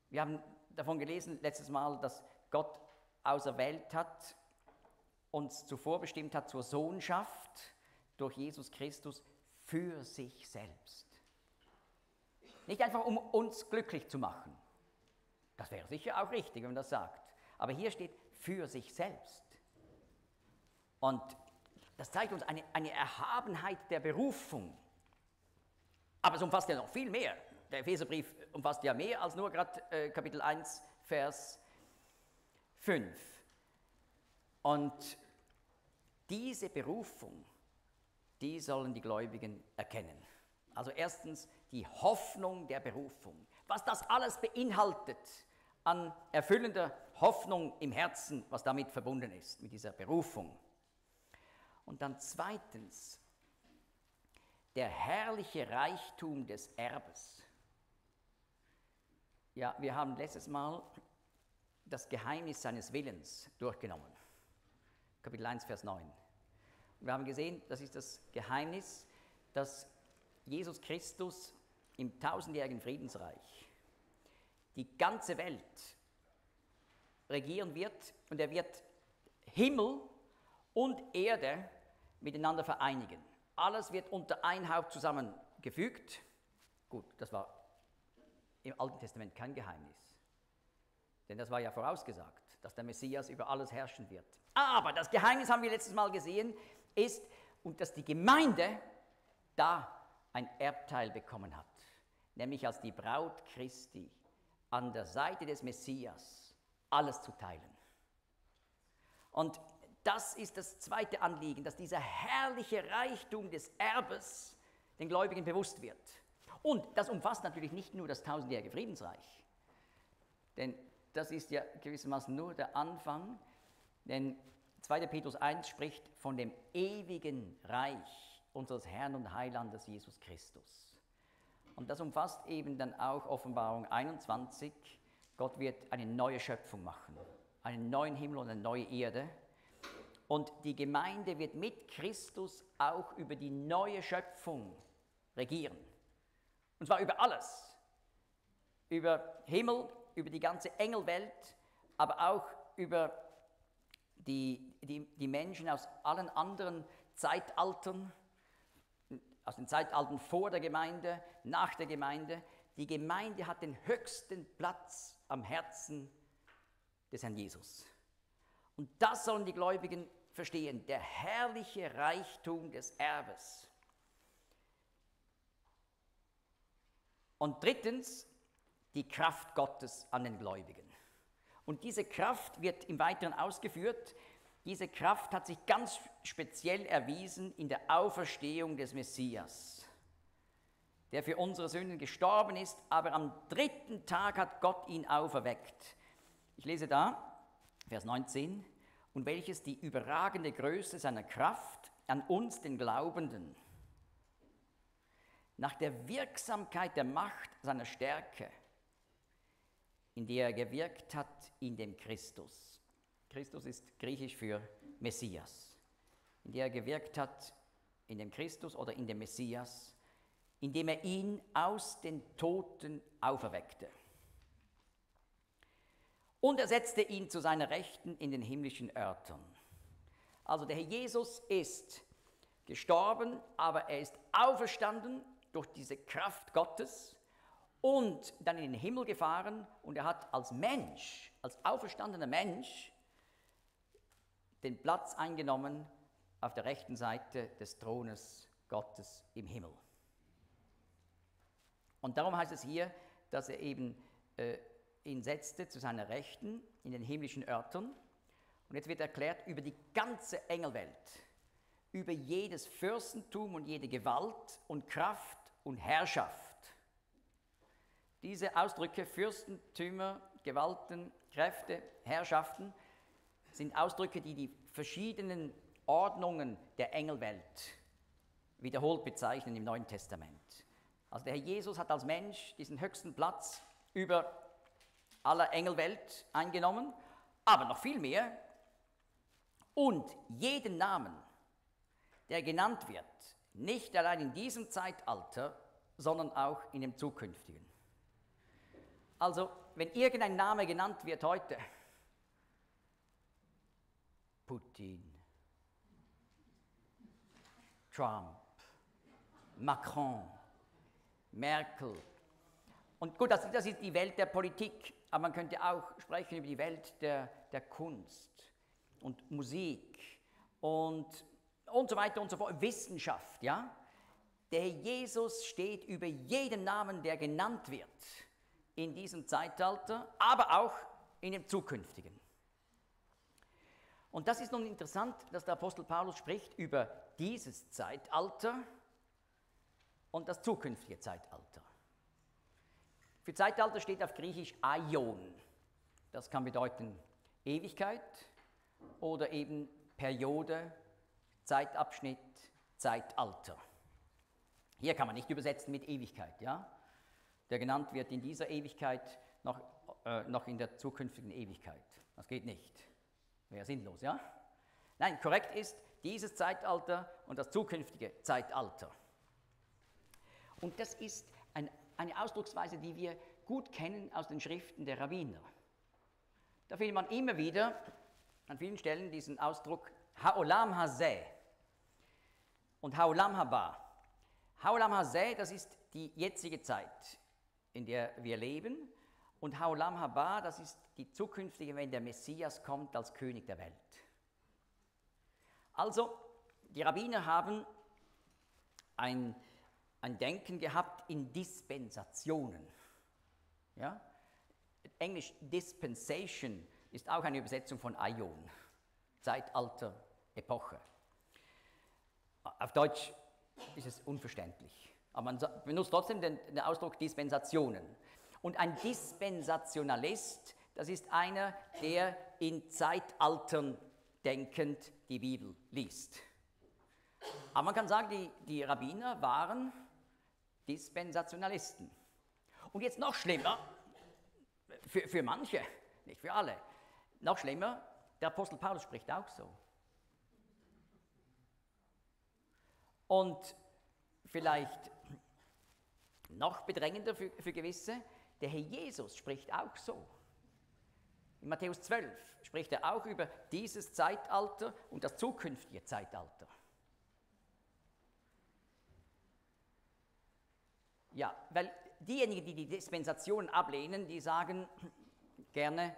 Wir haben davon gelesen letztes Mal, dass Gott auserwählt hat, uns zuvor bestimmt hat zur Sohnschaft durch Jesus Christus für sich selbst. Nicht einfach, um uns glücklich zu machen. Das wäre sicher auch richtig, wenn man das sagt. Aber hier steht für sich selbst. Und das zeigt uns eine, eine Erhabenheit der Berufung. Aber es umfasst ja noch viel mehr. Der Epheserbrief umfasst ja mehr als nur gerade äh, Kapitel eins, Vers fünf. Und diese Berufung, die sollen die Gläubigen erkennen. Also erstens die Hoffnung der Berufung. Was das alles beinhaltet an erfüllender Hoffnung im Herzen, was damit verbunden ist, mit dieser Berufung. Und dann zweitens der herrliche Reichtum des Erbes. Ja, wir haben letztes Mal das Geheimnis seines Willens durchgenommen. Kapitel eins, Vers neun. Und wir haben gesehen, das ist das Geheimnis, dass Jesus Christus im tausendjährigen Friedensreich die ganze Welt regieren wird und er wird Himmel und Erde miteinander vereinigen. Alles wird unter ein Haupt zusammengefügt. Gut, das war im Alten Testament kein Geheimnis, denn das war ja vorausgesagt, dass der Messias über alles herrschen wird. Aber das Geheimnis, haben wir letztes Mal gesehen, ist, und dass die Gemeinde da ein Erbteil bekommen hat, nämlich als die Braut Christi an der Seite des Messias alles zu teilen. Und das ist das zweite Anliegen, dass dieser herrliche Reichtum des Erbes den Gläubigen bewusst wird. Und das umfasst natürlich nicht nur das tausendjährige Friedensreich, denn das ist ja gewissermaßen nur der Anfang, denn zweiter Petrus eins spricht von dem ewigen Reich unseres Herrn und Heilandes Jesus Christus. Und das umfasst eben dann auch Offenbarung einundzwanzig, Gott wird eine neue Schöpfung machen, einen neuen Himmel und eine neue Erde. Und die Gemeinde wird mit Christus auch über die neue Schöpfung regieren. Und zwar über alles. Über Himmel, über die ganze Engelwelt, aber auch über die, die, die Menschen aus allen anderen Zeitaltern, aus den Zeitaltern vor der Gemeinde, nach der Gemeinde. Die Gemeinde hat den höchsten Platz am Herzen des Herrn Jesus. Und das sollen die Gläubigen verstehen, der herrliche Reichtum des Erbes. Und drittens, die Kraft Gottes an den Gläubigen. Und diese Kraft wird im Weiteren ausgeführt. Diese Kraft hat sich ganz speziell erwiesen in der Auferstehung des Messias, der für unsere Sünden gestorben ist, aber am dritten Tag hat Gott ihn auferweckt. Ich lese da, Vers neunzehn, und welches die überragende Größe seiner Kraft an uns, den Glaubenden, nach der Wirksamkeit der Macht seiner Stärke, in der er gewirkt hat in dem Christus. Christus ist griechisch für Messias. In der er gewirkt hat in dem Christus oder in dem Messias, indem er ihn aus den Toten auferweckte. Und er setzte ihn zu seiner Rechten in den himmlischen Örtern. Also der Herr Jesus ist gestorben, aber er ist auferstanden durch diese Kraft Gottes und dann in den Himmel gefahren und er hat als Mensch, als auferstandener Mensch, den Platz eingenommen auf der rechten Seite des Thrones Gottes im Himmel. Und darum heißt es hier, dass er eben äh, ihn setzte zu seiner Rechten in den himmlischen Örtern. Und jetzt wird erklärt über die ganze Engelwelt, über jedes Fürstentum und jede Gewalt und Kraft und Herrschaft. Diese Ausdrücke, Fürstentümer, Gewalten, Kräfte, Herrschaften, sind Ausdrücke, die die verschiedenen Ordnungen der Engelwelt wiederholt bezeichnen im Neuen Testament. Also der Herr Jesus hat als Mensch diesen höchsten Platz über aller Engelwelt eingenommen, aber noch viel mehr. Und jeden Namen, der genannt wird, nicht allein in diesem Zeitalter, sondern auch in dem zukünftigen. Also, wenn irgendein Name genannt wird heute, Putin, Trump, Macron, Merkel. Und gut, das, das ist die Welt der Politik, aber man könnte auch sprechen über die Welt der, der Kunst und Musik und, und so weiter und so fort, Wissenschaft, ja. Der Jesus steht über jeden Namen, der genannt wird in diesem Zeitalter, aber auch in dem zukünftigen. Und das ist nun interessant, dass der Apostel Paulus spricht über dieses Zeitalter und das zukünftige Zeitalter. Für Zeitalter steht auf Griechisch Aion. Das kann bedeuten Ewigkeit oder eben Periode, Zeitabschnitt, Zeitalter. Hier kann man nicht übersetzen mit Ewigkeit, ja? Der genannt wird in dieser Ewigkeit noch, äh, noch in der zukünftigen Ewigkeit. Das geht nicht. Wäre sinnlos, ja? Nein, korrekt ist dieses Zeitalter und das zukünftige Zeitalter. Und das ist ein, eine Ausdrucksweise, die wir gut kennen aus den Schriften der Rabbiner. Da findet man immer wieder an vielen Stellen diesen Ausdruck Ha'olam Hazeh und Ha'olam Haba. Ha'olam Hazeh, das ist die jetzige Zeit, in der wir leben, und Ha'olam Haba, das ist die zukünftige, wenn der Messias kommt als König der Welt. Also, die Rabbiner haben ein, ein Denken gehabt in Dispensationen. Ja? Englisch Dispensation ist auch eine Übersetzung von Aion, Zeitalter, Epoche. Auf Deutsch ist es unverständlich, aber man benutzt trotzdem den, den Ausdruck Dispensationen. Und ein Dispensationalist, das ist einer, der in Zeitaltern denkend die Bibel liest. Aber man kann sagen, die, die Rabbiner waren Dispensationalisten. Und jetzt noch schlimmer, für, für manche, nicht für alle, noch schlimmer, der Apostel Paulus spricht auch so. Und vielleicht noch bedrängender für, für gewisse, der Herr Jesus spricht auch so. In Matthäus zwölf spricht er auch über dieses Zeitalter und das zukünftige Zeitalter. Ja, weil diejenigen, die die Dispensationen ablehnen, die sagen gerne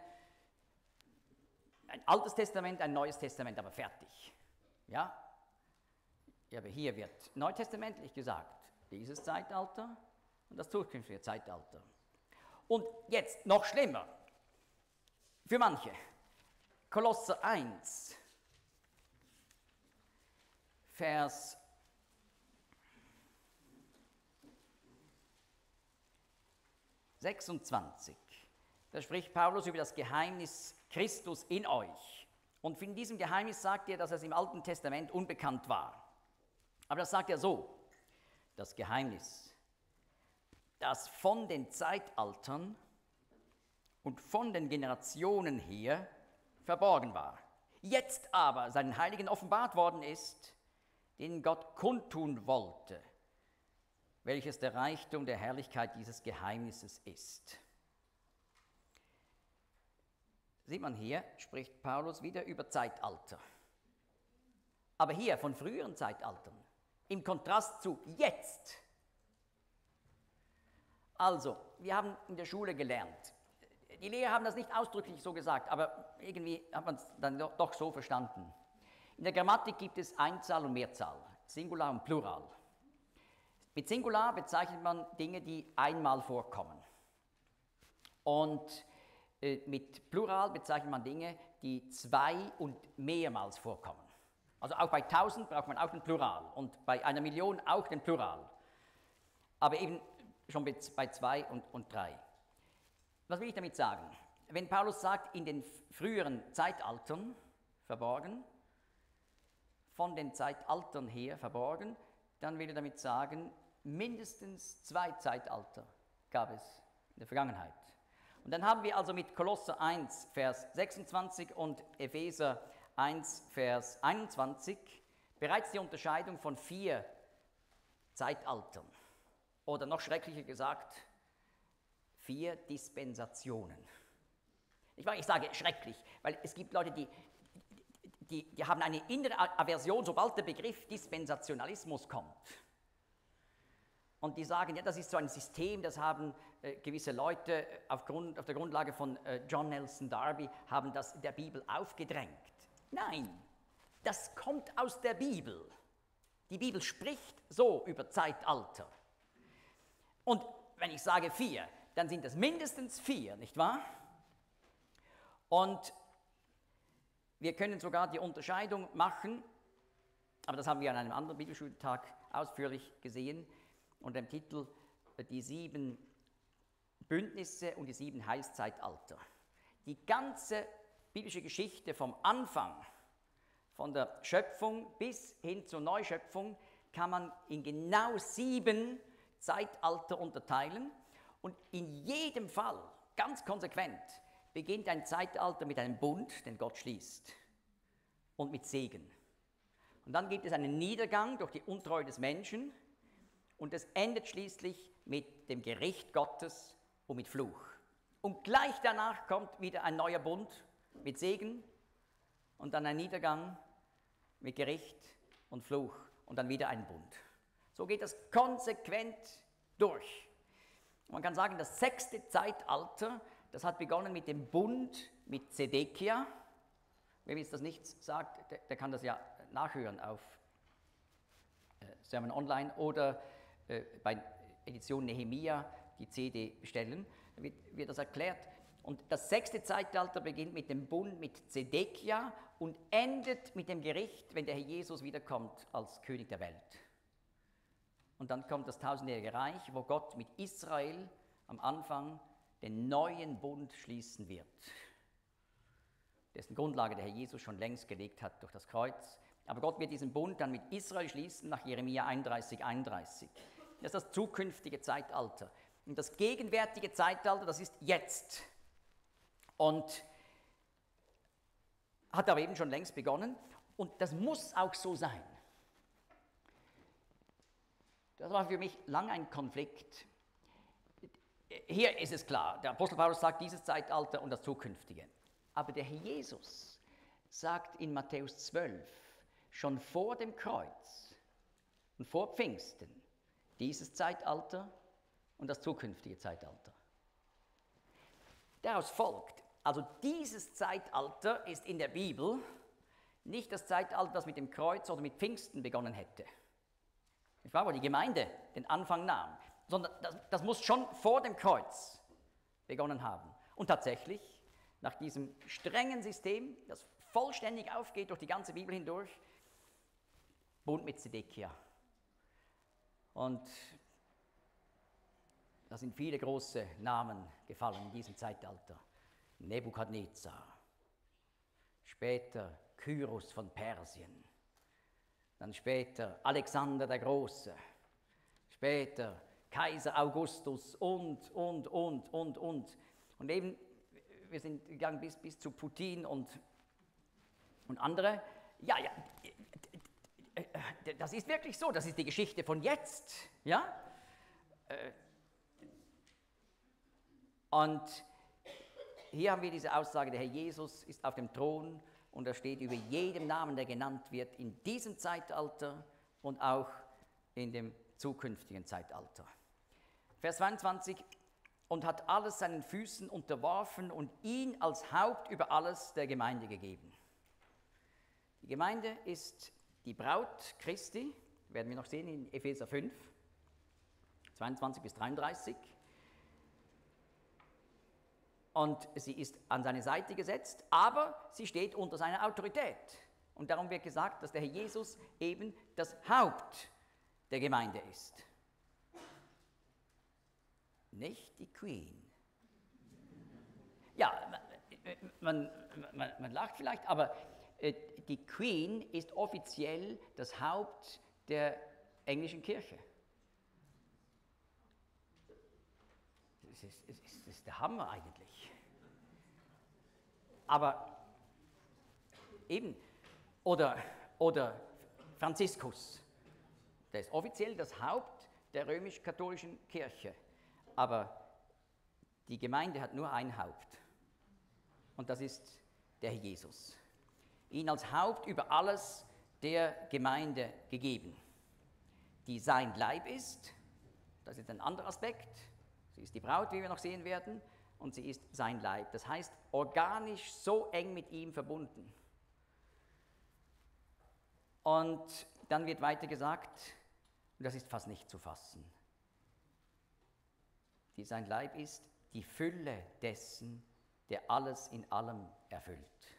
ein Altes Testament, ein Neues Testament, aber fertig. Ja, aber hier wird neutestamentlich gesagt, dieses Zeitalter und das zukünftige Zeitalter. Und jetzt noch schlimmer, für manche, Kolosser eins, Vers sechsundzwanzig. Da spricht Paulus über das Geheimnis Christus in euch. Und in diesem Geheimnis sagt er, dass es im Alten Testament unbekannt war. Aber das sagt er so, das Geheimnis, das von den Zeitaltern und von den Generationen her verborgen war, jetzt aber seinen Heiligen offenbart worden ist, denen Gott kundtun wollte, welches der Reichtum der Herrlichkeit dieses Geheimnisses ist. Sieht man hier, spricht Paulus wieder über Zeitalter. Aber hier von früheren Zeitaltern, im Kontrast zu jetzt. Also, wir haben in der Schule gelernt, die Lehrer haben das nicht ausdrücklich so gesagt, aber irgendwie hat man es dann doch so verstanden. In der Grammatik gibt es Einzahl und Mehrzahl, Singular und Plural. Mit Singular bezeichnet man Dinge, die einmal vorkommen. Und äh, mit Plural bezeichnet man Dinge, die zwei- und mehrmals vorkommen. Also auch bei tausend braucht man auch den Plural und bei einer Million auch den Plural. Aber eben schon bei zwei und, und drei. Was will ich damit sagen? Wenn Paulus sagt, in den früheren Zeitaltern verborgen, von den Zeitaltern her verborgen, dann will er damit sagen, mindestens zwei Zeitalter gab es in der Vergangenheit. Und dann haben wir also mit Kolosser eins, Vers sechsundzwanzig und Epheser eins, Vers einundzwanzig bereits die Unterscheidung von vier Zeitaltern. Oder noch schrecklicher gesagt, vier Dispensationen. Ich, ich sage schrecklich, weil es gibt Leute, die, die, die haben eine innere Aversion, sobald der Begriff Dispensationalismus kommt. Und die sagen, ja, das ist so ein System, das haben äh, gewisse Leute aufgrund, auf der Grundlage von äh, John Nelson Darby, haben das der Bibel aufgedrängt. Nein, das kommt aus der Bibel. Die Bibel spricht so über Zeitalter. Und wenn ich sage vier, dann sind es mindestens vier, nicht wahr? Und wir können sogar die Unterscheidung machen, aber das haben wir an einem anderen Bibelschultag ausführlich gesehen, unter dem Titel Die sieben Bündnisse und die sieben Heilszeitalter. Die ganze biblische Geschichte vom Anfang, von der Schöpfung bis hin zur Neuschöpfung, kann man in genau sieben Zeitalter unterteilen. Und in jedem Fall, ganz konsequent, beginnt ein Zeitalter mit einem Bund, den Gott schließt, und mit Segen. Und dann gibt es einen Niedergang durch die Untreue des Menschen und es endet schließlich mit dem Gericht Gottes und mit Fluch. Und gleich danach kommt wieder ein neuer Bund mit Segen und dann ein Niedergang mit Gericht und Fluch und dann wieder ein Bund. So geht das konsequent durch. Man kann sagen, das sechste Zeitalter, das hat begonnen mit dem Bund mit Zedekia. Wer jetzt das nicht sagt, der, der kann das ja nachhören auf äh, Sermon Online oder äh, bei Edition Nehemia die C D bestellen. Da wird, wird das erklärt. Und das sechste Zeitalter beginnt mit dem Bund mit Zedekia und endet mit dem Gericht, wenn der Herr Jesus wiederkommt als König der Welt. Und dann kommt das tausendjährige Reich, wo Gott mit Israel am Anfang den neuen Bund schließen wird, dessen Grundlage der Herr Jesus schon längst gelegt hat durch das Kreuz. Aber Gott wird diesen Bund dann mit Israel schließen nach Jeremia einunddreißig, einunddreißig. Das ist das zukünftige Zeitalter. Und das gegenwärtige Zeitalter, das ist jetzt. Und hat aber eben schon längst begonnen. Und das muss auch so sein. Das war für mich lange ein Konflikt. Hier ist es klar, der Apostel Paulus sagt dieses Zeitalter und das zukünftige. Aber der Herr Jesus sagt in Matthäus zwölf, schon vor dem Kreuz und vor Pfingsten, dieses Zeitalter und das zukünftige Zeitalter. Daraus folgt, also dieses Zeitalter ist in der Bibel nicht das Zeitalter, das mit dem Kreuz oder mit Pfingsten begonnen hätte. Ich war, wo die Gemeinde den Anfang nahm, sondern das, das muss schon vor dem Kreuz begonnen haben. Und tatsächlich, nach diesem strengen System, das vollständig aufgeht durch die ganze Bibel hindurch, Bund mit Zedekia. Und da sind viele große Namen gefallen in diesem Zeitalter. Nebukadnezar, später Kyros von Persien, dann später Alexander der Große, später Kaiser Augustus und, und, und, und, und. Und eben, wir sind gegangen bis, bis zu Putin und, und andere. Ja, ja, das ist wirklich so, das ist die Geschichte von jetzt. Ja? Und hier haben wir diese Aussage, der Herr Jesus ist auf dem Thron und er steht über jedem Namen, der genannt wird, in diesem Zeitalter und auch in dem zukünftigen Zeitalter. Vers zweiundzwanzig, und hat alles seinen Füßen unterworfen und ihn als Haupt über alles der Gemeinde gegeben. Die Gemeinde ist die Braut Christi, werden wir noch sehen in Epheser fünf, zweiundzwanzig bis dreiunddreißig. Und sie ist an seine Seite gesetzt, aber sie steht unter seiner Autorität. Und darum wird gesagt, dass der Herr Jesus eben das Haupt der Gemeinde ist. Nicht die Queen. Ja, man, man, man lacht vielleicht, aber äh, die Queen ist offiziell das Haupt der englischen Kirche. Das ist, das ist, das ist der Hammer eigentlich. Aber eben, oder, oder Franziskus, der ist offiziell das Haupt der römisch-katholischen Kirche. Aber die Gemeinde hat nur ein Haupt. Und das ist der Herr Jesus. Ihn als Haupt über alles der Gemeinde gegeben, die sein Leib ist. Das ist ein anderer Aspekt. Sie ist die Braut, wie wir noch sehen werden, und sie ist sein Leib. Das heißt, organisch so eng mit ihm verbunden. Und dann wird weiter gesagt, und das ist fast nicht zu fassen, die sein Leib ist die Fülle dessen, der alles in allem erfüllt.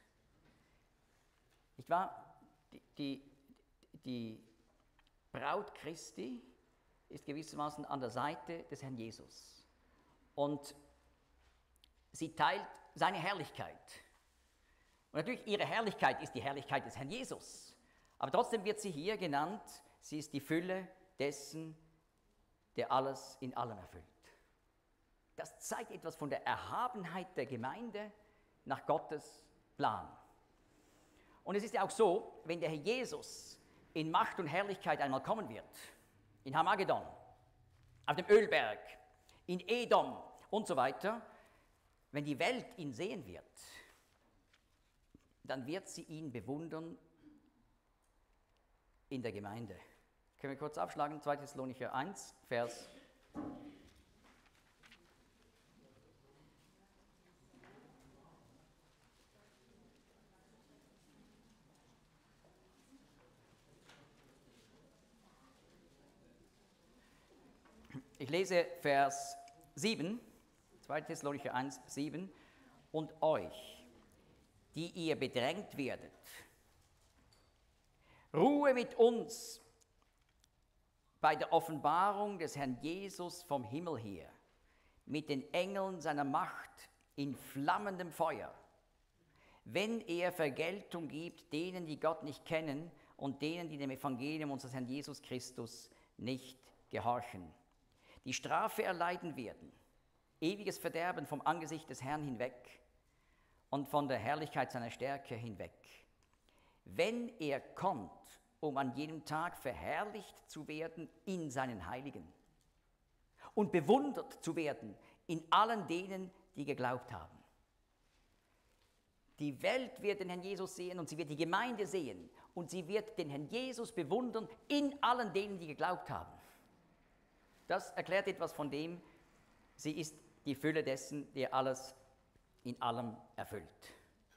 Nicht wahr? Die, die, die Braut Christi ist gewissermaßen an der Seite des Herrn Jesus. Und sie teilt seine Herrlichkeit. Und natürlich, ihre Herrlichkeit ist die Herrlichkeit des Herrn Jesus. Aber trotzdem wird sie hier genannt, sie ist die Fülle dessen, der alles in allem erfüllt. Das zeigt etwas von der Erhabenheit der Gemeinde nach Gottes Plan. Und es ist ja auch so, wenn der Herr Jesus in Macht und Herrlichkeit einmal kommen wird, in Hamagedon, auf dem Ölberg, in Edom und so weiter, wenn die Welt ihn sehen wird, dann wird sie ihn bewundern in der Gemeinde. Können wir kurz aufschlagen, zweiter Thessalonicher eins, Vers Ich lese Vers sieben, zweiter Thessalonicher eins, sieben. Und euch, die ihr bedrängt werdet, Ruhe mit uns bei der Offenbarung des Herrn Jesus vom Himmel her, mit den Engeln seiner Macht in flammendem Feuer, wenn er Vergeltung gibt denen, die Gott nicht kennen und denen, die dem Evangelium unseres Herrn Jesus Christus nicht gehorchen, die Strafe erleiden werden, ewiges Verderben vom Angesicht des Herrn hinweg und von der Herrlichkeit seiner Stärke hinweg. Wenn er kommt, um an jenem Tag verherrlicht zu werden in seinen Heiligen und bewundert zu werden in allen denen, die geglaubt haben. Die Welt wird den Herrn Jesus sehen und sie wird die Gemeinde sehen und sie wird den Herrn Jesus bewundern in allen denen, die geglaubt haben. Das erklärt etwas von dem, sie ist die Fülle dessen, der alles in allem erfüllt.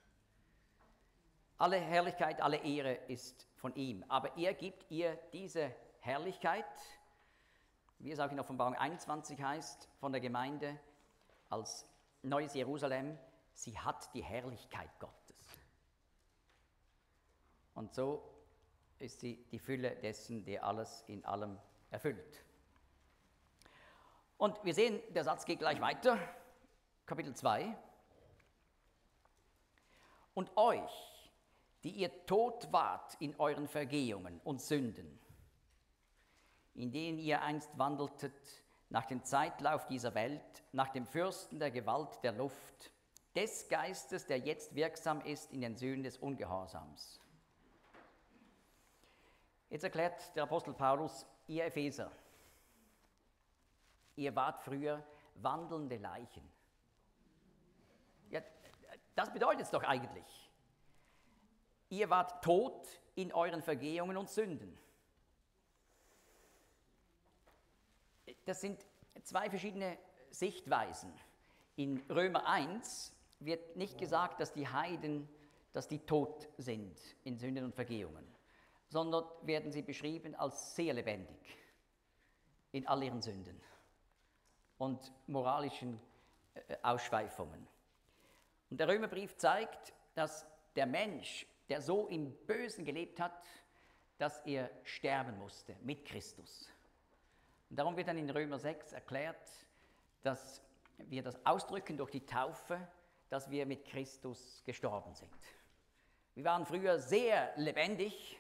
Alle Herrlichkeit, alle Ehre ist von ihm, aber er gibt ihr diese Herrlichkeit, wie es auch in Offenbarung einundzwanzig heißt, von der Gemeinde als neues Jerusalem, sie hat die Herrlichkeit Gottes. Und so ist sie die Fülle dessen, der alles in allem erfüllt. Und wir sehen, der Satz geht gleich weiter, Kapitel zwei. Und euch, die ihr tot wart in euren Vergehungen und Sünden, in denen ihr einst wandeltet nach dem Zeitlauf dieser Welt, nach dem Fürsten der Gewalt der Luft, des Geistes, der jetzt wirksam ist in den Söhnen des Ungehorsams. Jetzt erklärt der Apostel Paulus, ihr Epheser, ihr wart früher wandelnde Leichen. Ja, das bedeutet es doch eigentlich. Ihr wart tot in euren Vergehungen und Sünden. Das sind zwei verschiedene Sichtweisen. In Römer eins wird nicht gesagt, dass die Heiden, dass die tot sind in Sünden und Vergehungen, sondern werden sie beschrieben als sehr lebendig in all ihren Sünden und moralischen äh, Ausschweifungen. Und der Römerbrief zeigt, dass der Mensch, der so im Bösen gelebt hat, dass er sterben musste mit Christus. Und darum wird dann in Römer sechs erklärt, dass wir das ausdrücken durch die Taufe, dass wir mit Christus gestorben sind. Wir waren früher sehr lebendig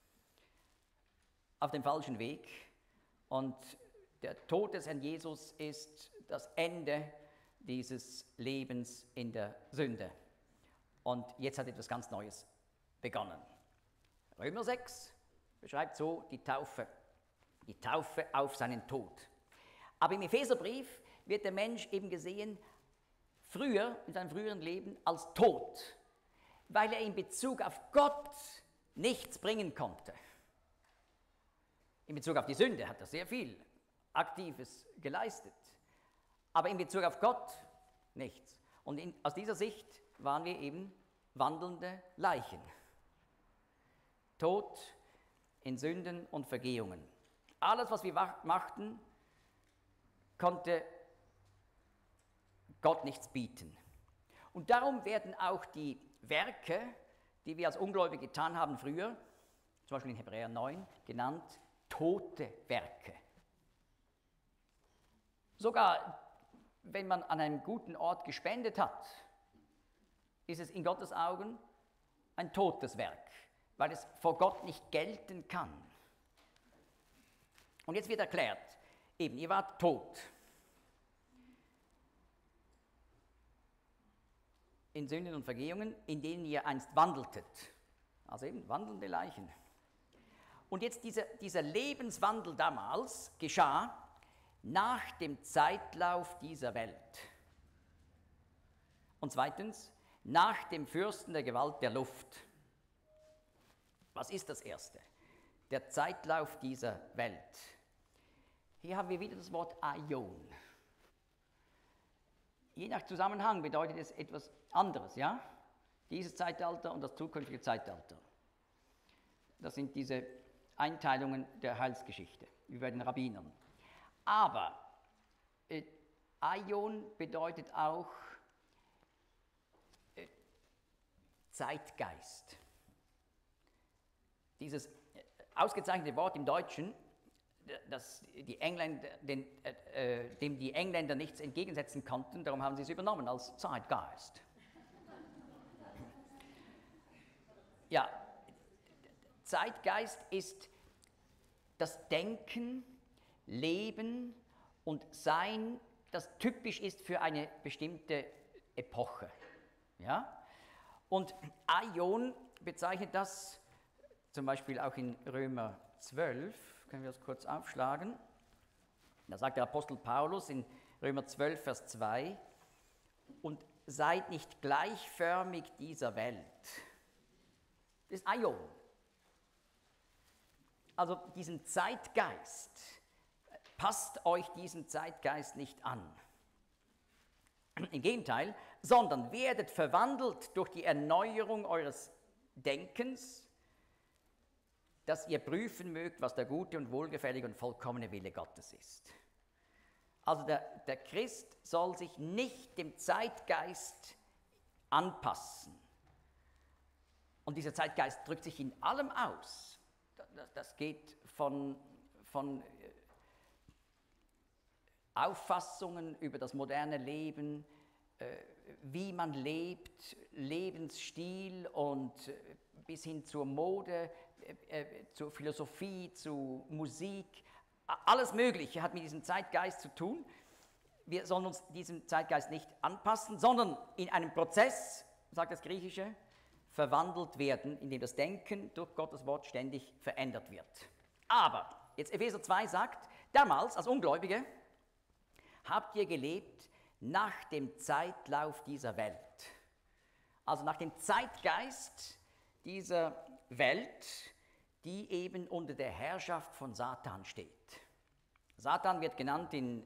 auf dem falschen Weg und der Tod des Herrn Jesus ist das Ende dieses Lebens in der Sünde. Und jetzt hat etwas ganz Neues begonnen. Römer sechs beschreibt so die Taufe, die Taufe auf seinen Tod. Aber im Epheserbrief wird der Mensch eben gesehen früher, in seinem früheren Leben, als tot, weil er in Bezug auf Gott nichts bringen konnte. In Bezug auf die Sünde hat er sehr viel Aktives geleistet, aber in Bezug auf Gott nichts. Und in, aus dieser Sicht waren wir eben wandelnde Leichen. Tot in Sünden und Vergehungen. Alles, was wir machten, konnte Gott nichts bieten. Und darum werden auch die Werke, die wir als Ungläubige getan haben früher, zum Beispiel in Hebräer neun, genannt tote Werke. Sogar wenn man an einem guten Ort gespendet hat, ist es in Gottes Augen ein totes Werk, weil es vor Gott nicht gelten kann. Und jetzt wird erklärt, eben, ihr wart tot. In Sünden und Vergehungen, in denen ihr einst wandeltet. Also eben wandelnde Leichen. Und jetzt dieser, dieser Lebenswandel damals geschah nach dem Zeitlauf dieser Welt. Und zweitens, nach dem Fürsten der Gewalt der Luft. Was ist das Erste? Der Zeitlauf dieser Welt. Hier haben wir wieder das Wort Aion. Je nach Zusammenhang bedeutet es etwas anderes, ja? Dieses Zeitalter und das zukünftige Zeitalter. Das sind diese Einteilungen der Heilsgeschichte, wie bei den Rabbinern. Aber äh, Aion bedeutet auch äh, Zeitgeist. Dieses äh, ausgezeichnete Wort im Deutschen, das die Engländer, den, äh, äh, dem die Engländer nichts entgegensetzen konnten, darum haben sie es übernommen als Zeitgeist. Ja, Zeitgeist ist das Denken, Leben und Sein, das typisch ist für eine bestimmte Epoche. Ja? Und Aion bezeichnet das zum Beispiel auch in Römer zwölf, können wir das kurz aufschlagen. Da sagt der Apostel Paulus in Römer zwölf, Vers zwei, und seid nicht gleichförmig dieser Welt. Das ist Aion. Also diesen Zeitgeist, passt euch diesem Zeitgeist nicht an. Im Gegenteil, sondern werdet verwandelt durch die Erneuerung eures Denkens, dass ihr prüfen mögt, was der gute und wohlgefällige und vollkommene Wille Gottes ist. Also der, der Christ soll sich nicht dem Zeitgeist anpassen. Und dieser Zeitgeist drückt sich in allem aus. Das, das geht von, von Auffassungen über das moderne Leben, äh, wie man lebt, Lebensstil und äh, bis hin zur Mode, äh, äh, zur Philosophie, zu Musik. Alles Mögliche hat mit diesem Zeitgeist zu tun. Wir sollen uns diesem Zeitgeist nicht anpassen, sondern in einem Prozess, sagt das Griechische, verwandelt werden, indem das Denken durch Gottes Wort ständig verändert wird. Aber, jetzt Epheser zwei sagt, damals als Ungläubige habt ihr gelebt nach dem Zeitlauf dieser Welt. Also nach dem Zeitgeist dieser Welt, die eben unter der Herrschaft von Satan steht. Satan wird genannt in,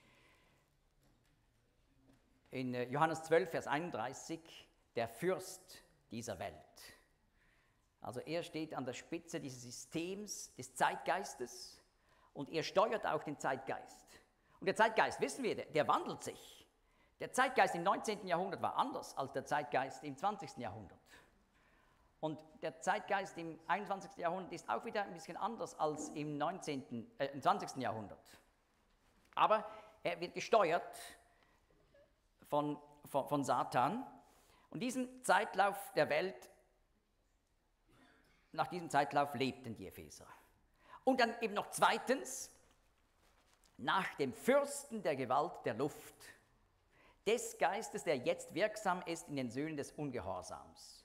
in Johannes zwölf, Vers einunddreißig, der Fürst dieser Welt. Also er steht an der Spitze dieses Systems des Zeitgeistes und er steuert auch den Zeitgeist. Und der Zeitgeist, wissen wir, der, der wandelt sich. Der Zeitgeist im neunzehnten Jahrhundert war anders als der Zeitgeist im zwanzigsten Jahrhundert. Und der Zeitgeist im einundzwanzigsten Jahrhundert ist auch wieder ein bisschen anders als im, neunzehnten, äh, im zwanzigsten Jahrhundert. Aber er wird gesteuert von, von, von Satan. Und diesen Zeitlauf der Welt, nach diesem Zeitlauf lebten die Epheser. Und dann eben noch zweitens, nach dem Fürsten der Gewalt der Luft, des Geistes, der jetzt wirksam ist in den Söhnen des Ungehorsams.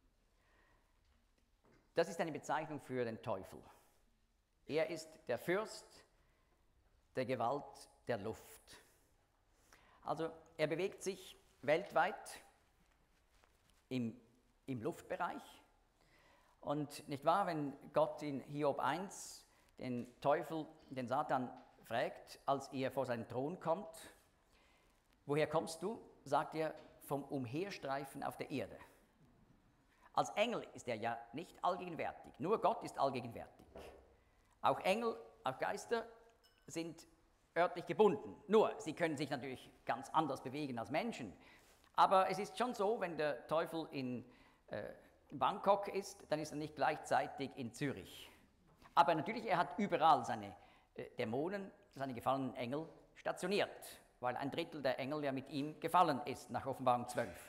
Das ist eine Bezeichnung für den Teufel. Er ist der Fürst der Gewalt der Luft. Also er bewegt sich weltweit im, im Luftbereich. Und nicht wahr, wenn Gott in Hiob eins den Teufel, den Satan fragt, als er vor seinen Thron kommt, woher kommst du? Sagt er, vom Umherstreifen auf der Erde. Als Engel ist er ja nicht allgegenwärtig, nur Gott ist allgegenwärtig. Auch Engel, auch Geister sind örtlich gebunden, nur sie können sich natürlich ganz anders bewegen als Menschen. Aber es ist schon so, wenn der Teufel in äh, Bangkok ist, dann ist er nicht gleichzeitig in Zürich. Aber natürlich, er hat überall seine äh, Dämonen, seine gefallenen Engel stationiert, weil ein Drittel der Engel ja mit ihm gefallen ist, nach Offenbarung zwölf.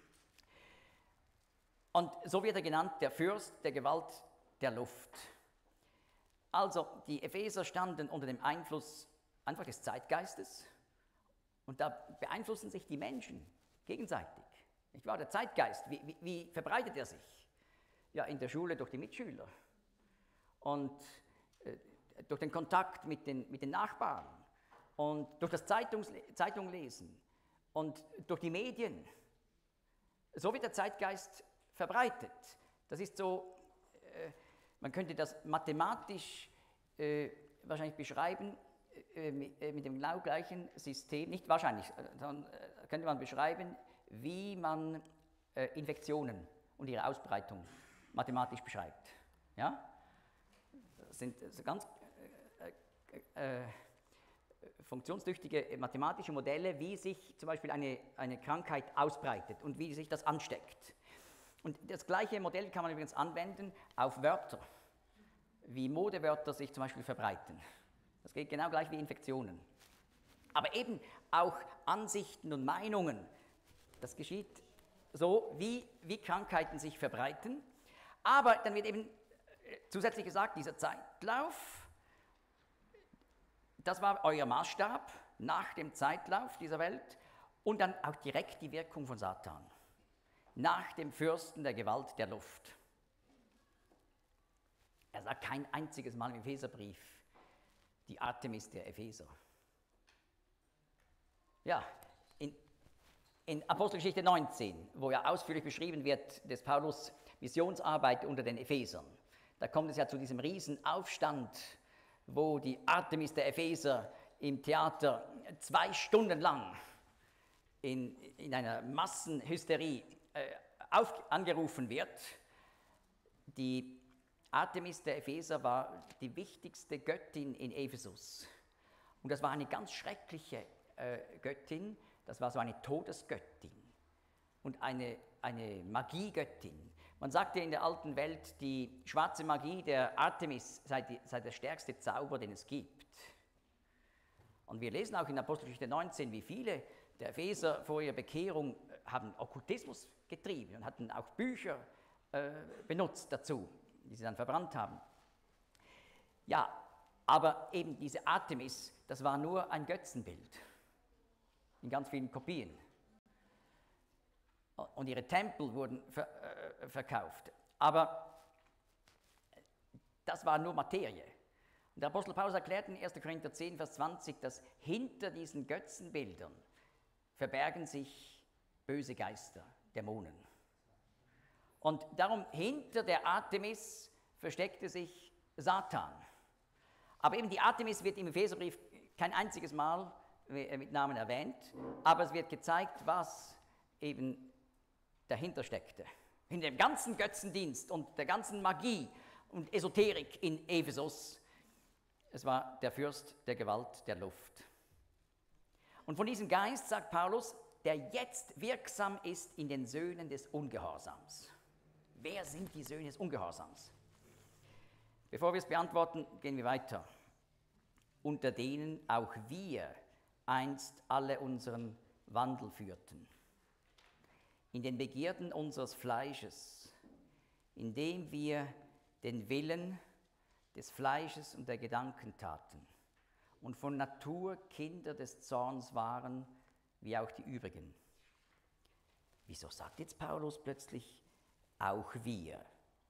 Und so wird er genannt, der Fürst der Gewalt der Luft. Also, die Epheser standen unter dem Einfluss einfach des Zeitgeistes und da beeinflussen sich die Menschen gegenseitig. Nicht wahr? Der Zeitgeist, wie, wie, wie verbreitet er sich? Ja, in der Schule durch die Mitschüler und äh, durch den Kontakt mit den, mit den Nachbarn und durch das Zeitungs- Zeitunglesen und durch die Medien. So wird der Zeitgeist verbreitet. Das ist so, äh, man könnte das mathematisch äh, wahrscheinlich beschreiben, äh, mit, äh, mit dem genau gleichen System, nicht wahrscheinlich, sondern äh, könnte man beschreiben, wie man äh, Infektionen und ihre Ausbreitung mathematisch beschreibt. Ja? Das sind so ganz äh, äh, funktionstüchtige mathematische Modelle, wie sich zum Beispiel eine, eine Krankheit ausbreitet und wie sich das ansteckt. Und das gleiche Modell kann man übrigens anwenden auf Wörter, wie Modewörter sich zum Beispiel verbreiten. Das geht genau gleich wie Infektionen. Aber eben auch Ansichten und Meinungen, das geschieht so, wie, wie Krankheiten sich verbreiten. Aber dann wird eben zusätzlich gesagt, dieser Zeitlauf, das war euer Maßstab nach dem Zeitlauf dieser Welt und dann auch direkt die Wirkung von Satan. Nach dem Fürsten der Gewalt der Luft. Er sagt kein einziges Mal im Epheserbrief, die Artemis der Epheser. Ja, in, in Apostelgeschichte neunzehn, wo ja ausführlich beschrieben wird, des Paulus Missionsarbeit unter den Ephesern, da kommt es ja zu diesem Riesenaufstand, wo die Artemis der Epheser im Theater zwei Stunden lang in, in einer Massenhysterie äh, auf, angerufen wird. Die Artemis der Epheser war die wichtigste Göttin in Ephesus. Und das war eine ganz schreckliche äh, Göttin, das war so eine Todesgöttin und eine, eine Magiegöttin. Man sagte in der alten Welt, die schwarze Magie der Artemis sei, die, sei der stärkste Zauber, den es gibt. Und wir lesen auch in Apostelgeschichte neunzehn, wie viele der Epheser vor ihrer Bekehrung haben Okkultismus getrieben und hatten auch Bücher äh, benutzt dazu, die sie dann verbrannt haben. Ja, aber eben diese Artemis, das war nur ein Götzenbild in ganz vielen Kopien. Und ihre Tempel wurden ver, äh, verkauft. Aber das war nur Materie. Und der Apostel Paulus erklärt in erster Korinther zehn, Vers zwanzig, dass hinter diesen Götzenbildern verbergen sich böse Geister, Dämonen. Und darum, hinter der Artemis versteckte sich Satan. Aber eben die Artemis wird im Epheserbrief kein einziges Mal mit Namen erwähnt, aber es wird gezeigt, was eben dahinter steckte. In dem ganzen Götzendienst und der ganzen Magie und Esoterik in Ephesus, es war der Fürst der Gewalt der Luft. Und von diesem Geist sagt Paulus, der jetzt wirksam ist in den Söhnen des Ungehorsams. Wer sind die Söhne des Ungehorsams? Bevor wir es beantworten, gehen wir weiter. Unter denen auch wir einst alle unseren Wandel führten. In den Begierden unseres Fleisches, indem wir den Willen des Fleisches und der Gedanken taten und von Natur Kinder des Zorns waren, wie auch die übrigen. Wieso sagt jetzt Paulus plötzlich, auch wir?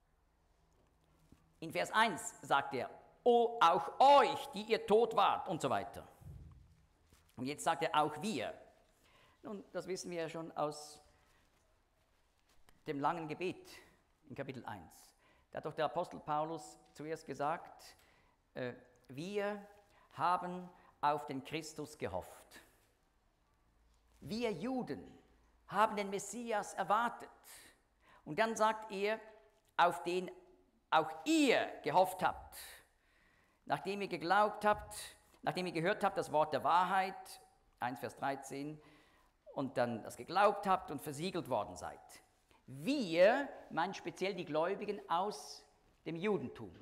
In Vers eins sagt er, o auch euch, die ihr tot wart und so weiter. Und jetzt sagt er, auch wir. Nun, das wissen wir ja schon aus dem langen Gebet in Kapitel eins. Da hat doch der Apostel Paulus zuerst gesagt, äh, wir haben auf den Christus gehofft. Wir Juden haben den Messias erwartet. Und dann sagt er, auf den auch ihr gehofft habt, nachdem ihr geglaubt habt, nachdem ihr gehört habt das Wort der Wahrheit, eins Vers dreizehn, und dann das geglaubt habt und versiegelt worden seid. Wir meinen speziell die Gläubigen aus dem Judentum.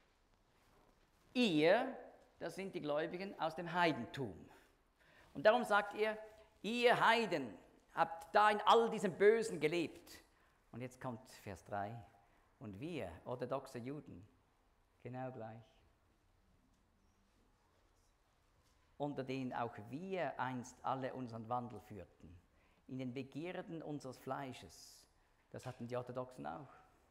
Ihr, das sind die Gläubigen aus dem Heidentum. Und darum sagt er, ihr Heiden habt da in all diesem Bösen gelebt. Und jetzt kommt Vers drei. Und wir, orthodoxe Juden, genau gleich. Unter denen auch wir einst alle unseren Wandel führten, in den Begierden unseres Fleisches. Das hatten die Orthodoxen auch.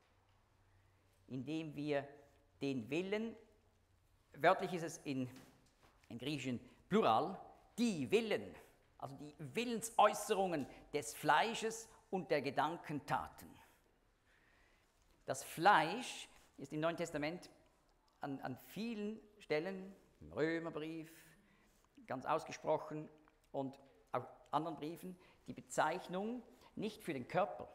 Indem wir den Willen, wörtlich ist es in, in Griechischen Plural, die Willen, also die Willensäußerungen des Fleisches und der Gedanken taten. Das Fleisch ist im Neuen Testament an, an vielen Stellen, im Römerbrief, ganz ausgesprochen und auch anderen Briefen, die Bezeichnung nicht für den Körper.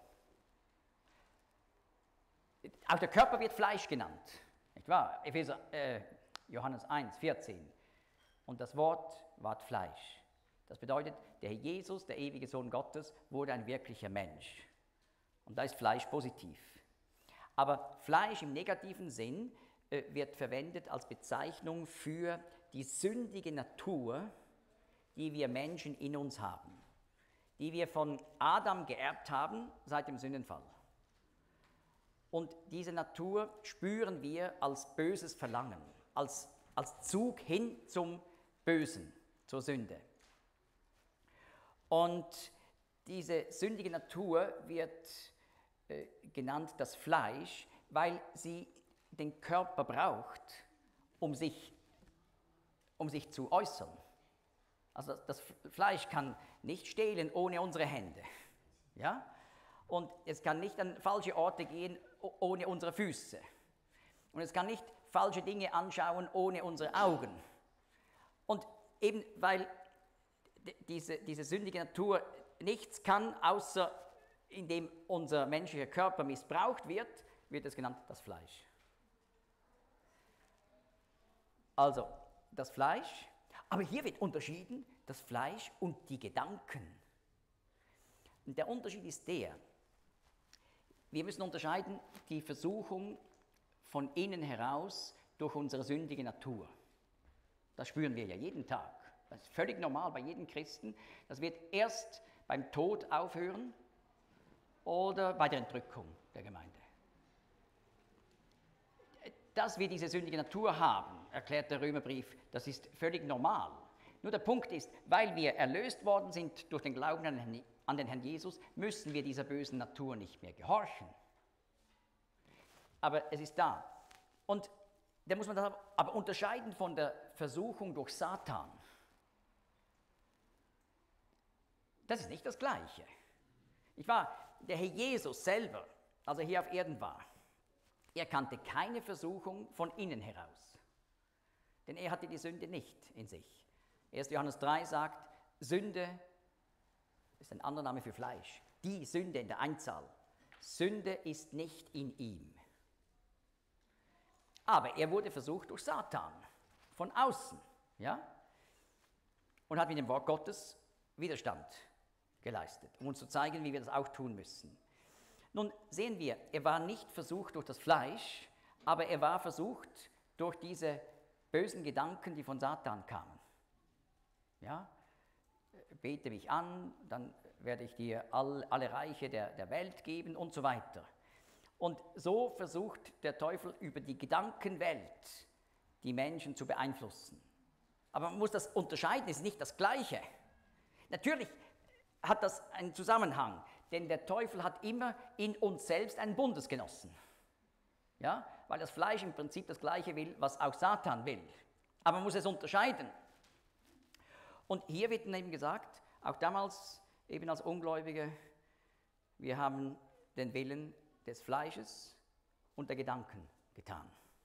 Auch der Körper wird Fleisch genannt, nicht wahr? Epheser, äh, Johannes eins, vierzehn. Und das Wort ward Fleisch. Das bedeutet, der Herr Jesus, der ewige Sohn Gottes, wurde ein wirklicher Mensch. Und da ist Fleisch positiv. Aber Fleisch im negativen Sinn äh, wird verwendet als Bezeichnung für die sündige Natur, die wir Menschen in uns haben, die wir von Adam geerbt haben seit dem Sündenfall. Und diese Natur spüren wir als böses Verlangen, als, als Zug hin zum Bösen, zur Sünde. Und diese sündige Natur wird äh, genannt das Fleisch, weil sie den Körper braucht, um sich, um sich zu äußern. Also das, das Fleisch kann nicht stehlen ohne unsere Hände. Ja? Und es kann nicht an falsche Orte gehen ohne unsere Füße. Und es kann nicht falsche Dinge anschauen ohne unsere Augen. Und eben weil diese, diese sündige Natur nichts kann, außer indem unser menschlicher Körper missbraucht wird, wird es genannt das Fleisch. Also das Fleisch, aber hier wird unterschieden das Fleisch und die Gedanken. Und der Unterschied ist der, wir müssen unterscheiden die Versuchung von innen heraus durch unsere sündige Natur. Das spüren wir ja jeden Tag. Das ist völlig normal bei jedem Christen. Das wird erst beim Tod aufhören oder bei der Entrückung der Gemeinde. Dass wir diese sündige Natur haben, erklärt der Römerbrief, das ist völlig normal. Nur der Punkt ist, weil wir erlöst worden sind durch den Glauben an an den Herrn Jesus, müssen wir dieser bösen Natur nicht mehr gehorchen. Aber es ist da. Und da muss man das aber unterscheiden von der Versuchung durch Satan. Das ist nicht das Gleiche. Ich war, der Herr Jesus selber, als er hier auf Erden war, er kannte keine Versuchung von innen heraus. Denn er hatte die Sünde nicht in sich. erster Johannes drei sagt, Sünde ist ein anderer Name für Fleisch. Die Sünde in der Einzahl. Sünde ist nicht in ihm. Aber er wurde versucht durch Satan, von außen, ja? Und hat mit dem Wort Gottes Widerstand geleistet, um uns zu zeigen, wie wir das auch tun müssen. Nun sehen wir, er war nicht versucht durch das Fleisch, aber er war versucht durch diese bösen Gedanken, die von Satan kamen. Ja? Bete mich an, dann werde ich dir all, alle Reiche der, der Welt geben und so weiter. Und so versucht der Teufel über die Gedankenwelt die Menschen zu beeinflussen. Aber man muss das unterscheiden, es ist nicht das Gleiche. Natürlich hat das einen Zusammenhang, denn der Teufel hat immer in uns selbst einen Bundesgenossen. Ja? Weil das Fleisch im Prinzip das Gleiche will, was auch Satan will. Aber man muss es unterscheiden. Und hier wird eben gesagt, auch damals eben als Ungläubige, wir haben den Willen des Fleisches und der Gedanken getan.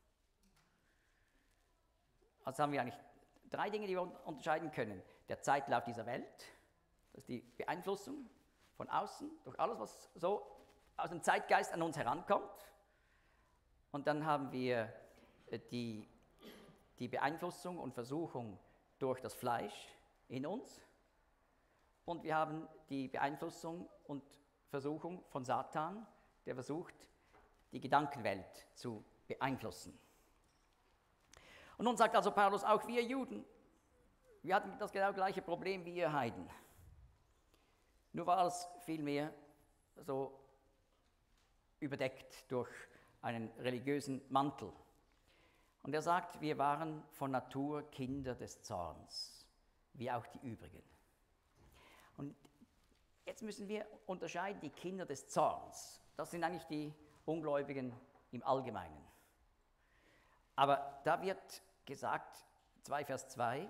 Also haben wir eigentlich drei Dinge, die wir unterscheiden können. Der Zeitlauf dieser Welt, das ist die Beeinflussung von außen, durch alles, was so aus dem Zeitgeist an uns herankommt. Und dann haben wir die, die Beeinflussung und Versuchung durch das Fleisch in uns. Und wir haben die Beeinflussung und Versuchung von Satan, der versucht, die Gedankenwelt zu beeinflussen. Und nun sagt also Paulus, auch wir Juden, wir hatten das genau gleiche Problem wie ihr Heiden. Nur war es vielmehr so überdeckt durch einen religiösen Mantel. Und er sagt, wir waren von Natur Kinder des Zorns, wie auch die übrigen. Und jetzt müssen wir unterscheiden, die Kinder des Zorns, das sind eigentlich die Ungläubigen im Allgemeinen. Aber da wird gesagt, zwei Vers zwei,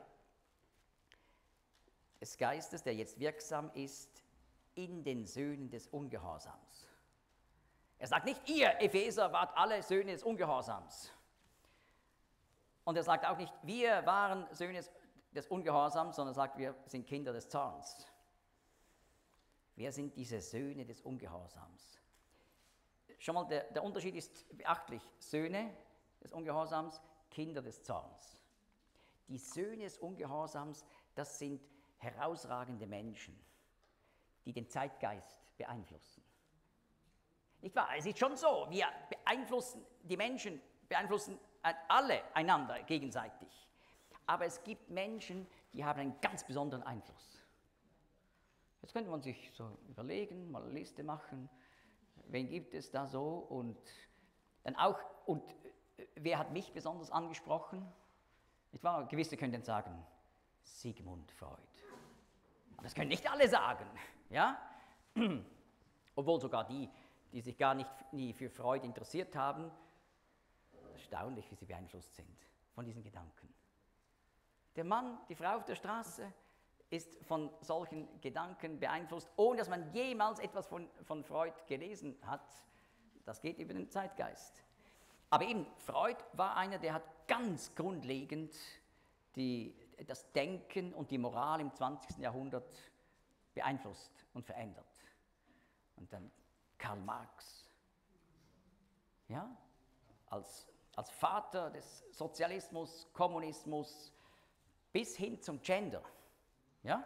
des Geistes, der jetzt wirksam ist, in den Söhnen des Ungehorsams. Er sagt nicht, ihr Epheser wart alle Söhne des Ungehorsams. Und er sagt auch nicht, wir waren Söhne des Ungehorsams, sondern er sagt, wir sind Kinder des Zorns. Wer sind diese Söhne des Ungehorsams? Schon mal, der, der Unterschied ist beachtlich. Söhne des Ungehorsams, Kinder des Zorns. Die Söhne des Ungehorsams, das sind herausragende Menschen, die den Zeitgeist beeinflussen. Nicht wahr? Es ist schon so, wir beeinflussen, die Menschen beeinflussen alle einander gegenseitig. Aber es gibt Menschen, die haben einen ganz besonderen Einfluss. Jetzt könnte man sich so überlegen, mal eine Liste machen, wen gibt es da so und dann auch, und wer hat mich besonders angesprochen? Nicht wahr? Gewisse können sagen, Sigmund Freud. Aber das können nicht alle sagen, ja? Obwohl sogar die, die sich gar nicht nie für Freud interessiert haben, erstaunlich, wie sie beeinflusst sind von diesen Gedanken. Der Mann, die Frau auf der Straße ist von solchen Gedanken beeinflusst, ohne dass man jemals etwas von, von Freud gelesen hat. Das geht über den Zeitgeist. Aber eben, Freud war einer, der hat ganz grundlegend die, das Denken und die Moral im zwanzigsten Jahrhundert beeinflusst und verändert. Und dann Karl Marx, ja, als, als Vater des Sozialismus, Kommunismus bis hin zum Gender. Ja?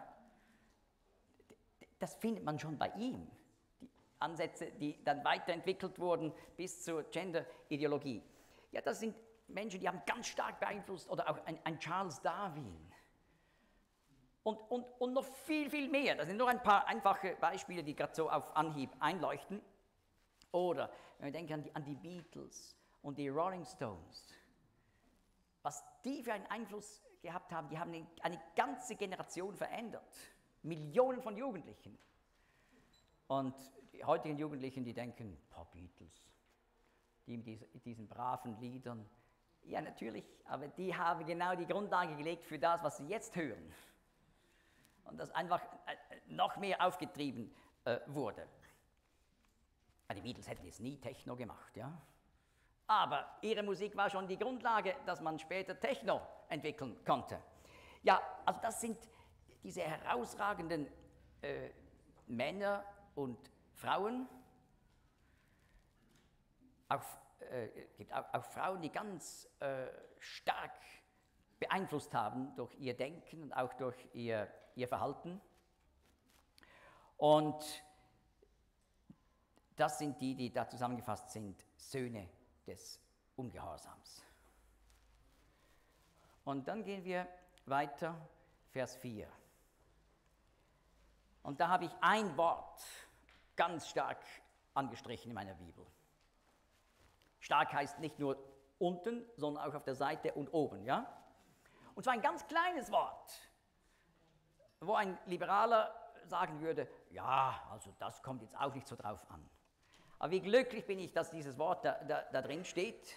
Das findet man schon bei ihm. Die Ansätze, die dann weiterentwickelt wurden bis zur Gender-Ideologie. Ja, das sind Menschen, die haben ganz stark beeinflusst, oder auch ein, ein Charles Darwin. Und, und, und noch viel, viel mehr. Das sind nur ein paar einfache Beispiele, die gerade so auf Anhieb einleuchten. Oder, wenn wir denken an die, an die Beatles und die Rolling Stones, was die für einen Einfluss gehabt haben, die haben eine, eine ganze Generation verändert. Millionen von Jugendlichen. Und die heutigen Jugendlichen, die denken, boah, Beatles, die mit diesen, diesen braven Liedern, ja natürlich, aber die haben genau die Grundlage gelegt für das, was sie jetzt hören. Und das einfach noch mehr aufgetrieben äh, wurde. Ja, die Beatles hätten jetzt nie Techno gemacht, ja. Aber ihre Musik war schon die Grundlage, dass man später Techno entwickeln konnte. Ja, also das sind diese herausragenden äh, Männer und Frauen. Auch, äh, gibt auch, auch Frauen, die ganz äh, stark beeinflusst haben durch ihr Denken und auch durch ihr, ihr Verhalten. Und das sind die, die da zusammengefasst sind, Söhne des Ungehorsams. Und dann gehen wir weiter, Vers vier. Und da habe ich ein Wort ganz stark angestrichen in meiner Bibel. Stark heißt nicht nur unten, sondern auch auf der Seite und oben, ja? Und zwar ein ganz kleines Wort, wo ein Liberaler sagen würde, ja, also das kommt jetzt auch nicht so drauf an. Aber wie glücklich bin ich, dass dieses Wort da, da, da drin steht.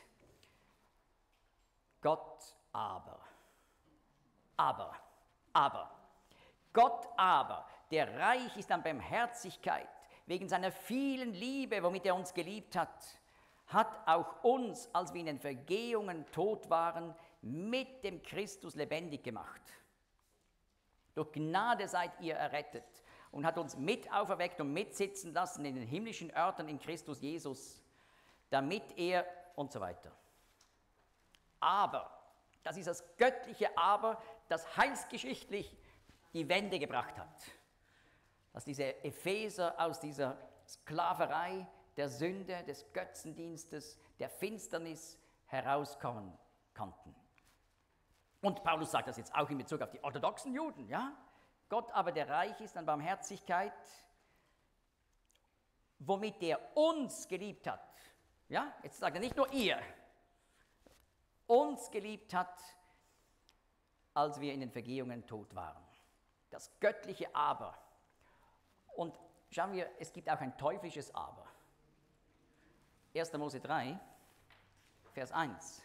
Gott aber. Aber. Aber. Gott aber. der reich ist an Barmherzigkeit, wegen seiner vielen Liebe, womit er uns geliebt hat, hat auch uns, als wir in den Vergehungen tot waren, mit dem Christus lebendig gemacht. Durch Gnade seid ihr errettet und hat uns mit auferweckt und mitsitzen lassen in den himmlischen Örtern in Christus Jesus, damit er und so weiter. Aber, das ist das göttliche Aber, das heilsgeschichtlich die Wende gebracht hat. Dass diese Epheser aus dieser Sklaverei, der Sünde, des Götzendienstes, der Finsternis herauskommen konnten. Und Paulus sagt das jetzt auch in Bezug auf die orthodoxen Juden, ja? Gott aber, der reich ist an Barmherzigkeit, womit er uns geliebt hat. Ja, jetzt sagt er nicht nur ihr, uns geliebt hat, als wir in den Vergehungen tot waren. Das göttliche Aber. Und schauen wir, es gibt auch ein teuflisches Aber. erster Mose drei, Vers eins.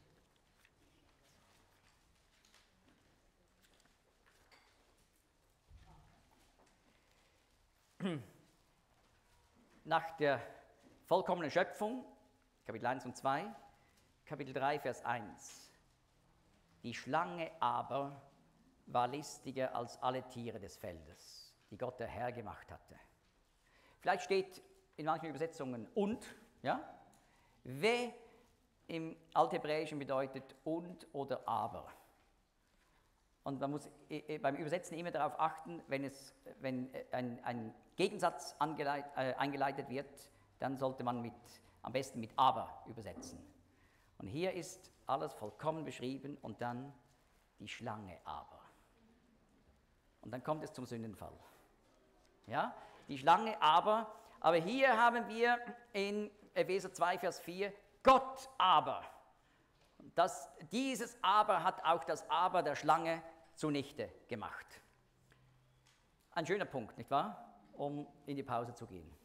Nach der vollkommenen Schöpfung, Kapitel eins und zwei, Kapitel drei, Vers eins. Die Schlange aber war listiger als alle Tiere des Feldes, die Gott der Herr gemacht hatte. Vielleicht steht in manchen Übersetzungen und, ja? We im Althebräischen bedeutet und oder aber. Und man muss beim Übersetzen immer darauf achten, wenn, es, wenn ein, ein Gegensatz angeleit, äh, eingeleitet wird, dann sollte man mit, am besten mit aber übersetzen. Und hier ist alles vollkommen beschrieben und dann die Schlange aber. Und dann kommt es zum Sündenfall. Ja, die Schlange aber, aber hier haben wir in Epheser zwei, Vers vier, Gott aber. Das, dieses Aber hat auch das Aber der Schlange zunichte gemacht. Ein schöner Punkt, nicht wahr? Um in die Pause zu gehen.